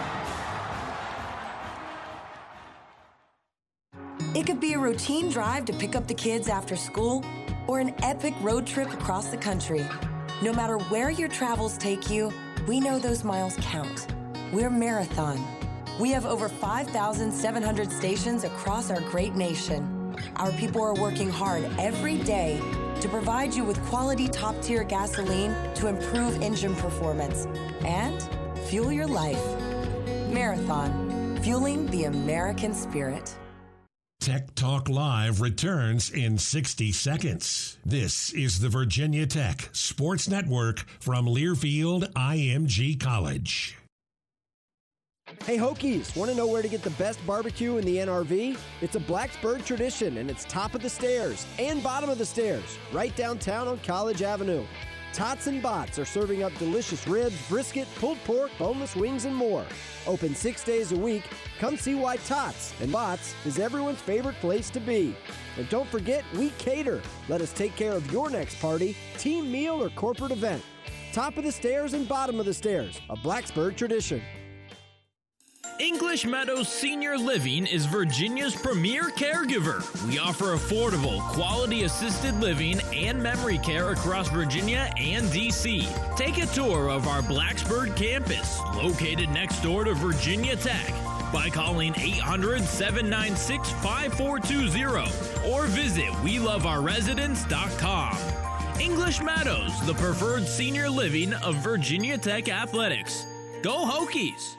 It could be a routine drive to pick up the kids after school or an epic road trip across the country. No matter where your travels take you, we know those miles count. We're Marathon. We have over five thousand seven hundred stations across our great nation. Our people are working hard every day to provide you with quality top-tier gasoline to improve engine performance and fuel your life. Marathon, fueling the American spirit. Tech Talk Live returns in sixty seconds. This is the Virginia Tech Sports Network from Learfield I M G College. Hey Hokies, want to know where to get the best barbecue in the N R V? It's a Blacksburg tradition, and it's top of the stairs and bottom of the stairs, right downtown on College Avenue. Tots and Bots are serving up delicious ribs, brisket, pulled pork, boneless wings, and more. Open six days a week. Come see why Tots and Bots is everyone's favorite place to be. And don't forget, we cater. Let us take care of your next party, team meal, or corporate event. Top of the stairs and bottom of the stairs, a Blacksburg tradition. English Meadows Senior Living is Virginia's premier caregiver. We offer affordable, quality assisted living and memory care across Virginia and D C. Take a tour of our Blacksburg campus, located next door to Virginia Tech, by calling eight hundred, seven nine six, five four two zero or visit we love our residents dot com. English Meadows, the preferred senior living of Virginia Tech athletics. Go Hokies!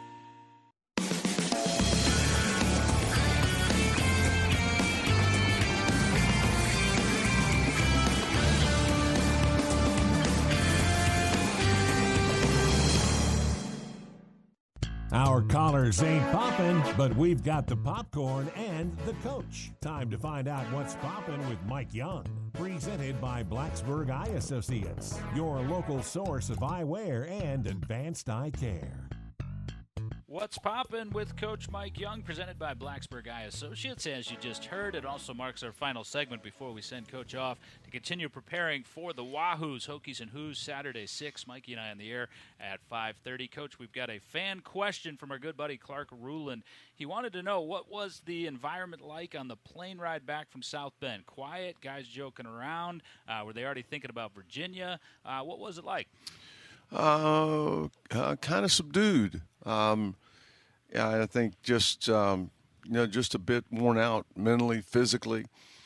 Our collars ain't popping, but we've got the popcorn and the coach. Time to find out what's popping with Mike Young. Presented by Blacksburg Eye Associates, your local source of eyewear and advanced eye care. What's poppin' with Coach Mike Young, presented by Blacksburg Eye Associates. As you just heard, it also marks our final segment before we send Coach off to continue preparing for the Wahoos, Hokies and Hoos, Saturday six. Mikey and I on the air at five thirty. Coach, we've got a fan question from our good buddy Clark Ruland. He wanted to know, what was the environment like on the plane ride back from South Bend? Quiet, guys joking around? Uh, were they already thinking about Virginia? Uh, what was it like? Uh, uh kind of subdued. Um, yeah, I think just um, you know, just a bit worn out mentally, physically.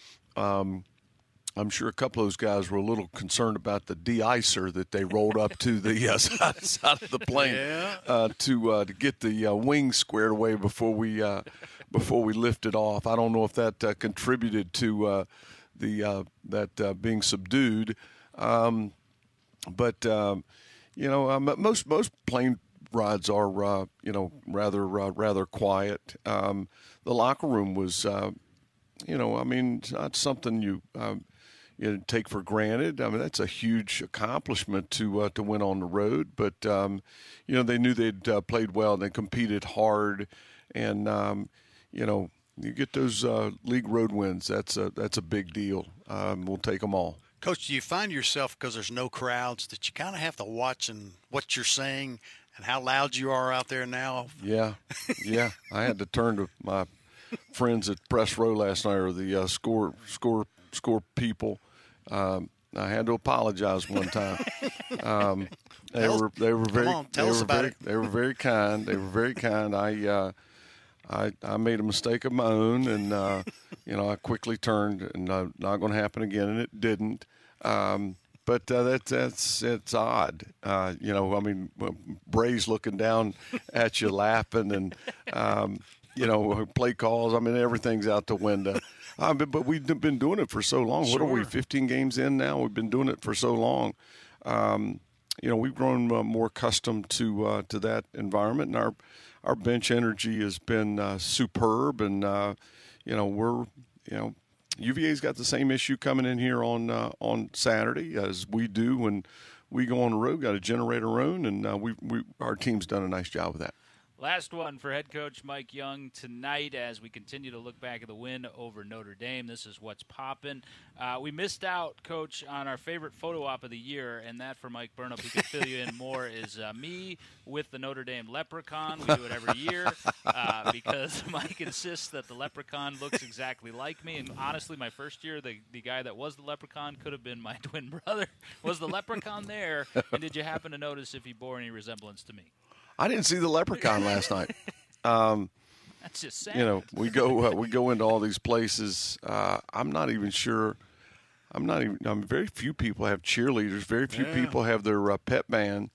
Um, I'm sure a couple of those guys were a little concerned about the de-icer that they rolled up to the uh, side, side of the plane yeah. uh, to uh, to get the uh, wings squared away before we uh, before we lifted off. I don't know if that uh, contributed to uh, the uh, that uh, being subdued, um, but. Um, You know, um, most most plane rides are uh, you know rather uh, rather quiet. Um, the locker room was, uh, you know, I mean, it's not something you um, you take for granted. I mean, that's a huge accomplishment to uh, to win on the road. But um, you know, they knew they'd uh, played well and they competed hard, and um, you know, you get those uh, league road wins. That's a that's a big deal. Um, we'll take them all. Coach, do you find yourself, because there's no crowds, that you kind of have to watch and what you're saying and how loud you are out there now? Yeah, yeah. I had to turn to my friends at press row last night, or the uh, score score score people. Um, I had to apologize one time. Um, they tell, were they were very on, tell they us were about very, it. They were very kind. They were very kind. I uh, I I made a mistake of my own, and uh, you know, I quickly turned, and uh, not going to happen again, and it didn't. Um, but uh, that's that's it's odd, uh, you know. I mean, Bray's looking down at you, laughing, and um, you know, play calls. I mean, everything's out the window. Uh, but, but we've been doing it for so long. Sure. What are we? fifteen games in now. We've been doing it for so long. Um, you know, we've grown uh, more accustomed to uh, to that environment, and our our bench energy has been uh, superb. And uh, you know, we're you know. U V A's got the same issue coming in here on uh, on Saturday as we do when we go on the road. Got to generate our own, and uh, we we our team's done a nice job with that. Last one for head coach Mike Young tonight as we continue to look back at the win over Notre Dame. This is what's poppin'. Uh, we missed out, Coach, on our favorite photo op of the year, and that for Mike Burnham, who can fill you in more, is uh, me with the Notre Dame leprechaun. We do it every year uh, because Mike insists that the leprechaun looks exactly like me. And honestly, my first year, the, the guy that was the leprechaun could have been my twin brother. Was the leprechaun there, and did you happen to notice if he bore any resemblance to me? I didn't see the leprechaun last night. Um, That's just sad. You know, we go uh, we go into all these places. Uh, I'm not even sure. I'm not even. I mean, very few people have cheerleaders. Very few Yeah. people have their uh, pep band.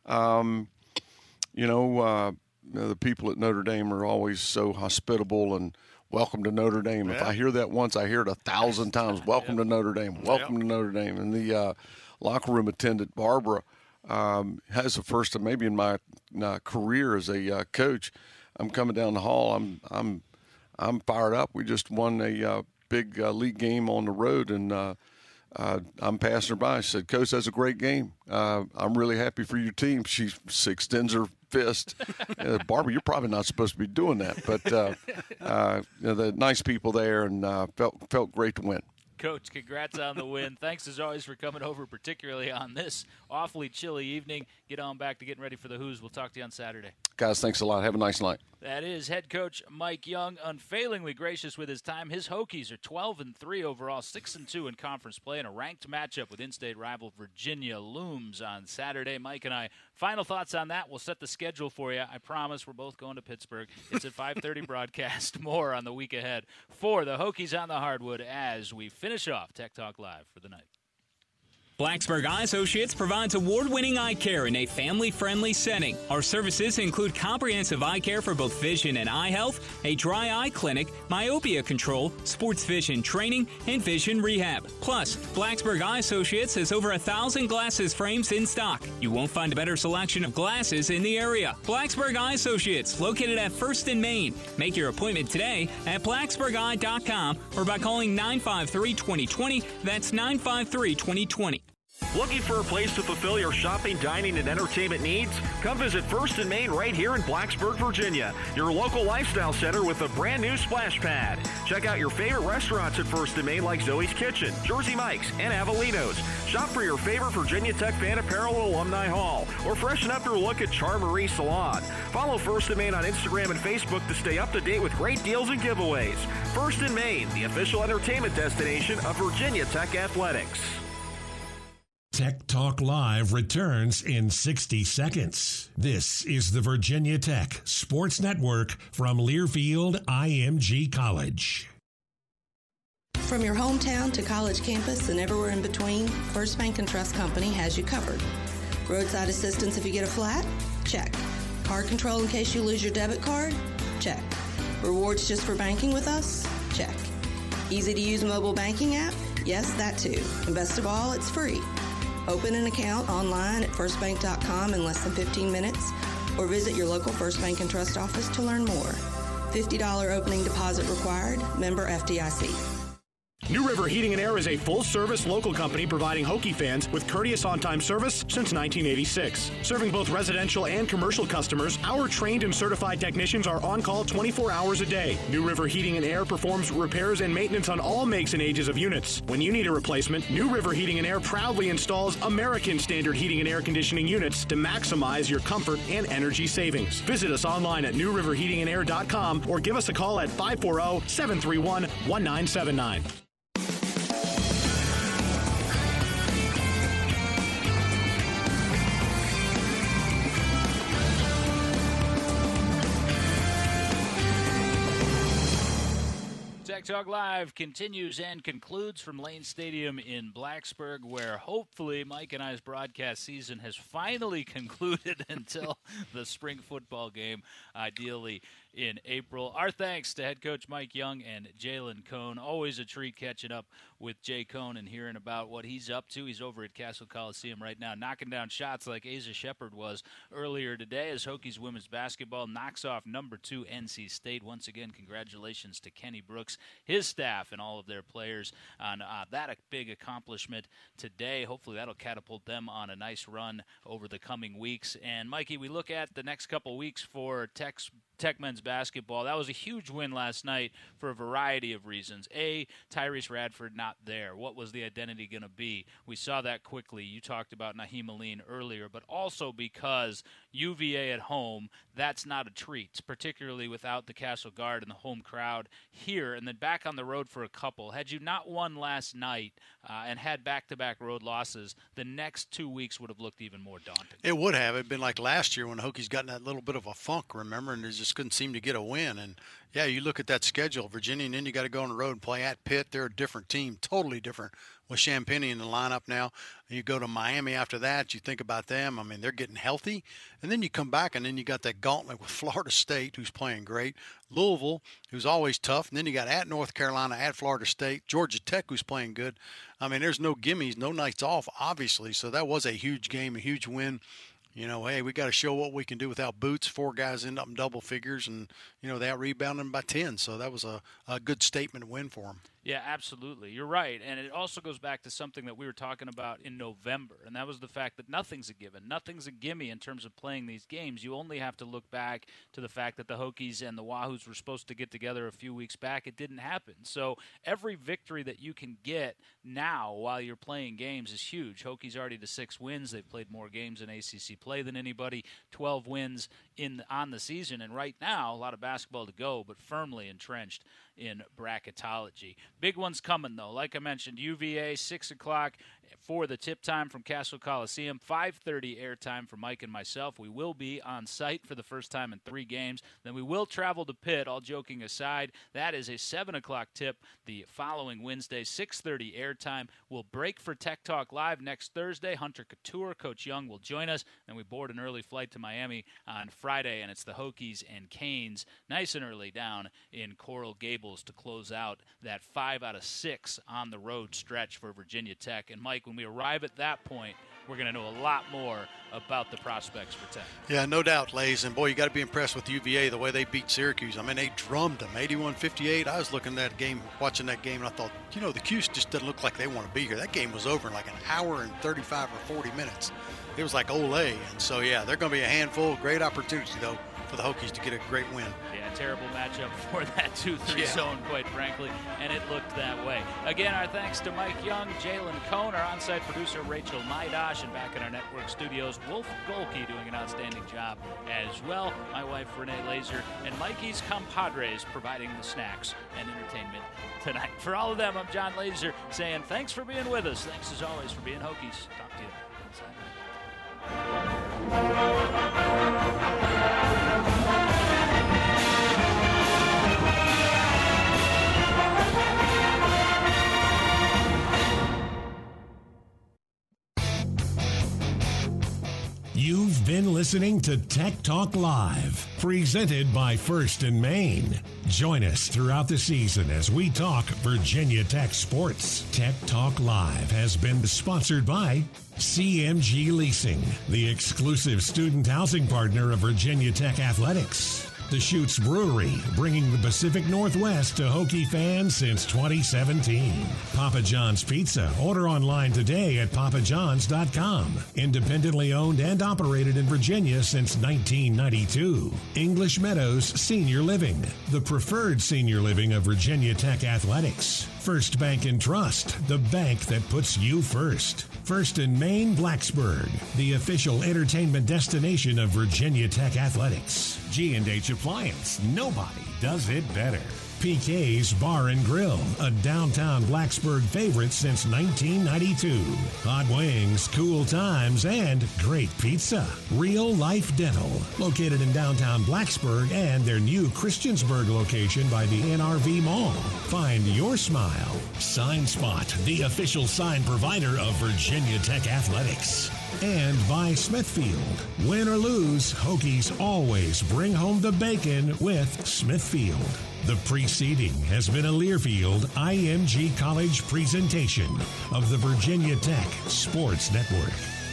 Um, you know, uh, you know, the people at Notre Dame are always so hospitable and welcome to Notre Dame. If Yeah. I hear that once, I hear it a thousand times. Welcome to Notre Dame. Welcome to Notre Dame. And the uh, locker room attendant, Barbara, um, has the first time maybe in my uh, career as a uh, coach. I'm coming down the hall. I'm I'm I'm fired up. We just won a uh, big uh, league game on the road, and uh, uh, I'm passing her by. She said, "Coach, that's a great game. Uh, I'm really happy for your team." She, she extends her fist. uh, Barbara, you're probably not supposed to be doing that, but uh, uh, you know, the nice people there, and uh, felt felt great to win. Coach, congrats on the win. Thanks, as always, for coming over, particularly on this awfully chilly evening. Get on back to getting ready for the Hoos. We'll talk to you on Saturday. Guys, thanks a lot. Have a nice night. That is head coach Mike Young, unfailingly gracious with his time. His Hokies are twelve and three overall, six and two in conference play, and a ranked matchup with in-state rival Virginia looms on Saturday. Mike and I, final thoughts on that. We'll set the schedule for you. I promise we're both going to Pittsburgh. It's at five thirty broadcast. More on the week ahead for the Hokies on the hardwood as we finish off Tech Talk Live for the night. Blacksburg Eye Associates provides award-winning eye care in a family-friendly setting. Our services include comprehensive eye care for both vision and eye health, a dry eye clinic, myopia control, sports vision training, and vision rehab. Plus, Blacksburg Eye Associates has over a thousand glasses frames in stock. You won't find a better selection of glasses in the area. Blacksburg Eye Associates, located at First and Main. Make your appointment today at blacksburg eye dot com or by calling nine five three, two zero two zero. That's nine five three, two zero two zero. Looking for a place to fulfill your shopping, dining, and entertainment needs? Come visit First and Main right here in Blacksburg, Virginia, your local lifestyle center with a brand new splash pad. Check out your favorite restaurants at First and Main like Zoe's Kitchen, Jersey Mike's, and Avellino's. Shop for your favorite Virginia Tech fan apparel at Alumni Hall, or freshen up your look at Char Marie Salon. Follow First and Main on Instagram and Facebook to stay up to date with great deals and giveaways. First and Main, the official entertainment destination of Virginia Tech Athletics. Tech Talk Live returns in sixty seconds. This is the Virginia Tech Sports Network from Learfield I M G College. From your hometown to college campus and everywhere in between, First Bank and Trust Company has you covered. Roadside assistance if you get a flat? Check. Card control in case you lose your debit card? Check. Rewards just for banking with us? Check. Easy to use mobile banking app? Yes, that too. And best of all, it's free. Open an account online at first bank dot com in less than fifteen minutes or visit your local First Bank and Trust office to learn more. fifty dollars opening deposit required. Member F D I C. New River Heating and Air is a full-service local company providing Hokie fans with courteous on-time service since nineteen eighty-six. Serving both residential and commercial customers, our trained and certified technicians are on call twenty-four hours a day. New River Heating and Air performs repairs and maintenance on all makes and ages of units. When you need a replacement, New River Heating and Air proudly installs American Standard heating and air conditioning units to maximize your comfort and energy savings. Visit us online at new river heating and air dot com or give us a call at five four zero, seven three one, one nine seven nine. Tech Talk Live continues and concludes from Lane Stadium in Blacksburg, where hopefully Mike and I's broadcast season has finally concluded until the spring football game, ideally in April. Our thanks to head coach Mike Young and Jalen Cone. Always a treat catching up with Jay Cone and hearing about what he's up to. He's over at Castle Coliseum right now, knocking down shots like Asa Shepard was earlier today as Hokies women's basketball knocks off number two N C State. Once again, congratulations to Kenny Brooks, his staff, and all of their players on uh, that big accomplishment today. Hopefully that'll catapult them on a nice run over the coming weeks. And, Mikey, we look at the next couple weeks for Tech's Tech men's basketball. That was a huge win last night for a variety of reasons. A, Tyrese Radford not there. What was the identity going to be? We saw that quickly. You talked about Naheem Aline earlier, but also because U V A at home, that's not a treat, particularly without the Castle Guard and the home crowd here, and then back on the road for a couple. Had you not won last night uh, and had back-to-back road losses, the next two weeks would have looked even more daunting. It would have. It'd been like last year when the Hokies got in that little bit of a funk, remember, and they just couldn't seem to get a win. And, yeah, you look at that schedule, Virginia, and then you got to go on the road and play at Pitt. They're a different team, totally different with Champagnie in the lineup now. You go to Miami after that, you think about them. I mean, they're getting healthy. And then you come back, and then you got that gauntlet with Florida State, who's playing great, Louisville, who's always tough, and then you got at North Carolina, at Florida State, Georgia Tech, who's playing good. I mean, there's no gimmies, no nights off, obviously. So that was a huge game, a huge win. You know, hey, we got to show what we can do without Boots. Four guys end up in double figures, and, you know, they out-rebounded them by ten. So that was a, a good statement win for them. Yeah, absolutely. You're right. And it also goes back to something that we were talking about in November, and that was the fact that nothing's a given. Nothing's a gimme in terms of playing these games. You only have to look back to the fact that the Hokies and the Wahoos were supposed to get together a few weeks back. It didn't happen. So every victory that you can get now while you're playing games is huge. Hokies already to six wins. They've played more games in A C C play than anybody, twelve wins in on the season. And right now, a lot of basketball to go, but firmly entrenched in bracketology. Big ones coming, though. Like I mentioned, U V A, six o'clock for the tip time from Castle Coliseum, five thirty airtime for Mike and myself. We will be on site for the first time in three games. Then we will travel to Pitt, all joking aside. That is a seven o'clock tip the following Wednesday, six thirty airtime. We'll break for Tech Talk Live next Thursday. Hunter Couture, Coach Young will join us. Then we board an early flight to Miami on Friday, and it's the Hokies and Canes nice and early down in Coral Gables to close out that five out of six on the road stretch for Virginia Tech. And Mike, when we arrive at that point, we're going to know a lot more about the prospects for Tech. Yeah, no doubt, Lays. And, boy, you got to be impressed with U V A, the way they beat Syracuse. I mean, they drummed them, eighty-one fifty-eight. I was looking at that game, watching that game, and I thought, you know, the Cuse just doesn't look like they want to be here. That game was over in like an hour and thirty-five or forty minutes. It was like Olay. And so, yeah, they're going to be a handful. Great opportunity, though, for the Hokies to get a great win. Yeah, terrible matchup for that two three yeah. zone, quite frankly, and it looked that way. Again, our thanks to Mike Young, Jalen Cone, our on-site producer Rachel Maidosh, and back in our network studios, Wolf Golke doing an outstanding job as well. My wife, Renee Laser, and Mikey's compadres providing the snacks and entertainment tonight. For all of them, I'm John Laser saying thanks for being with us. Thanks, as always, for being Hokies. Talk to you inside. You've been listening to Tech Talk Live, presented by First and Main. Join us throughout the season as we talk Virginia Tech sports. Tech Talk Live has been sponsored by C M G Leasing, the exclusive student housing partner of Virginia Tech Athletics. The Chutes Brewery, bringing the Pacific Northwest to Hokie fans since twenty seventeen. Papa John's Pizza. Order online today at papa johns dot com. Independently owned and operated in Virginia since nineteen ninety-two. English Meadows Senior Living, the preferred senior living of Virginia Tech Athletics. First Bank and Trust, the bank that puts you first. First and Main Blacksburg, the official entertainment destination of Virginia Tech Athletics. G and H Appliance, nobody does it better. P K's Bar and Grill, a downtown Blacksburg favorite since nineteen ninety-two. Hot wings, cool times, and great pizza. Real Life Dental, located in downtown Blacksburg and their new Christiansburg location by the N R V Mall. Find your smile. Sign Spot, the official sign provider of Virginia Tech Athletics. And by Smithfield. Win or lose, Hokies always bring home the bacon with Smithfield. The preceding has been a Learfield I M G College presentation of the Virginia Tech Sports Network.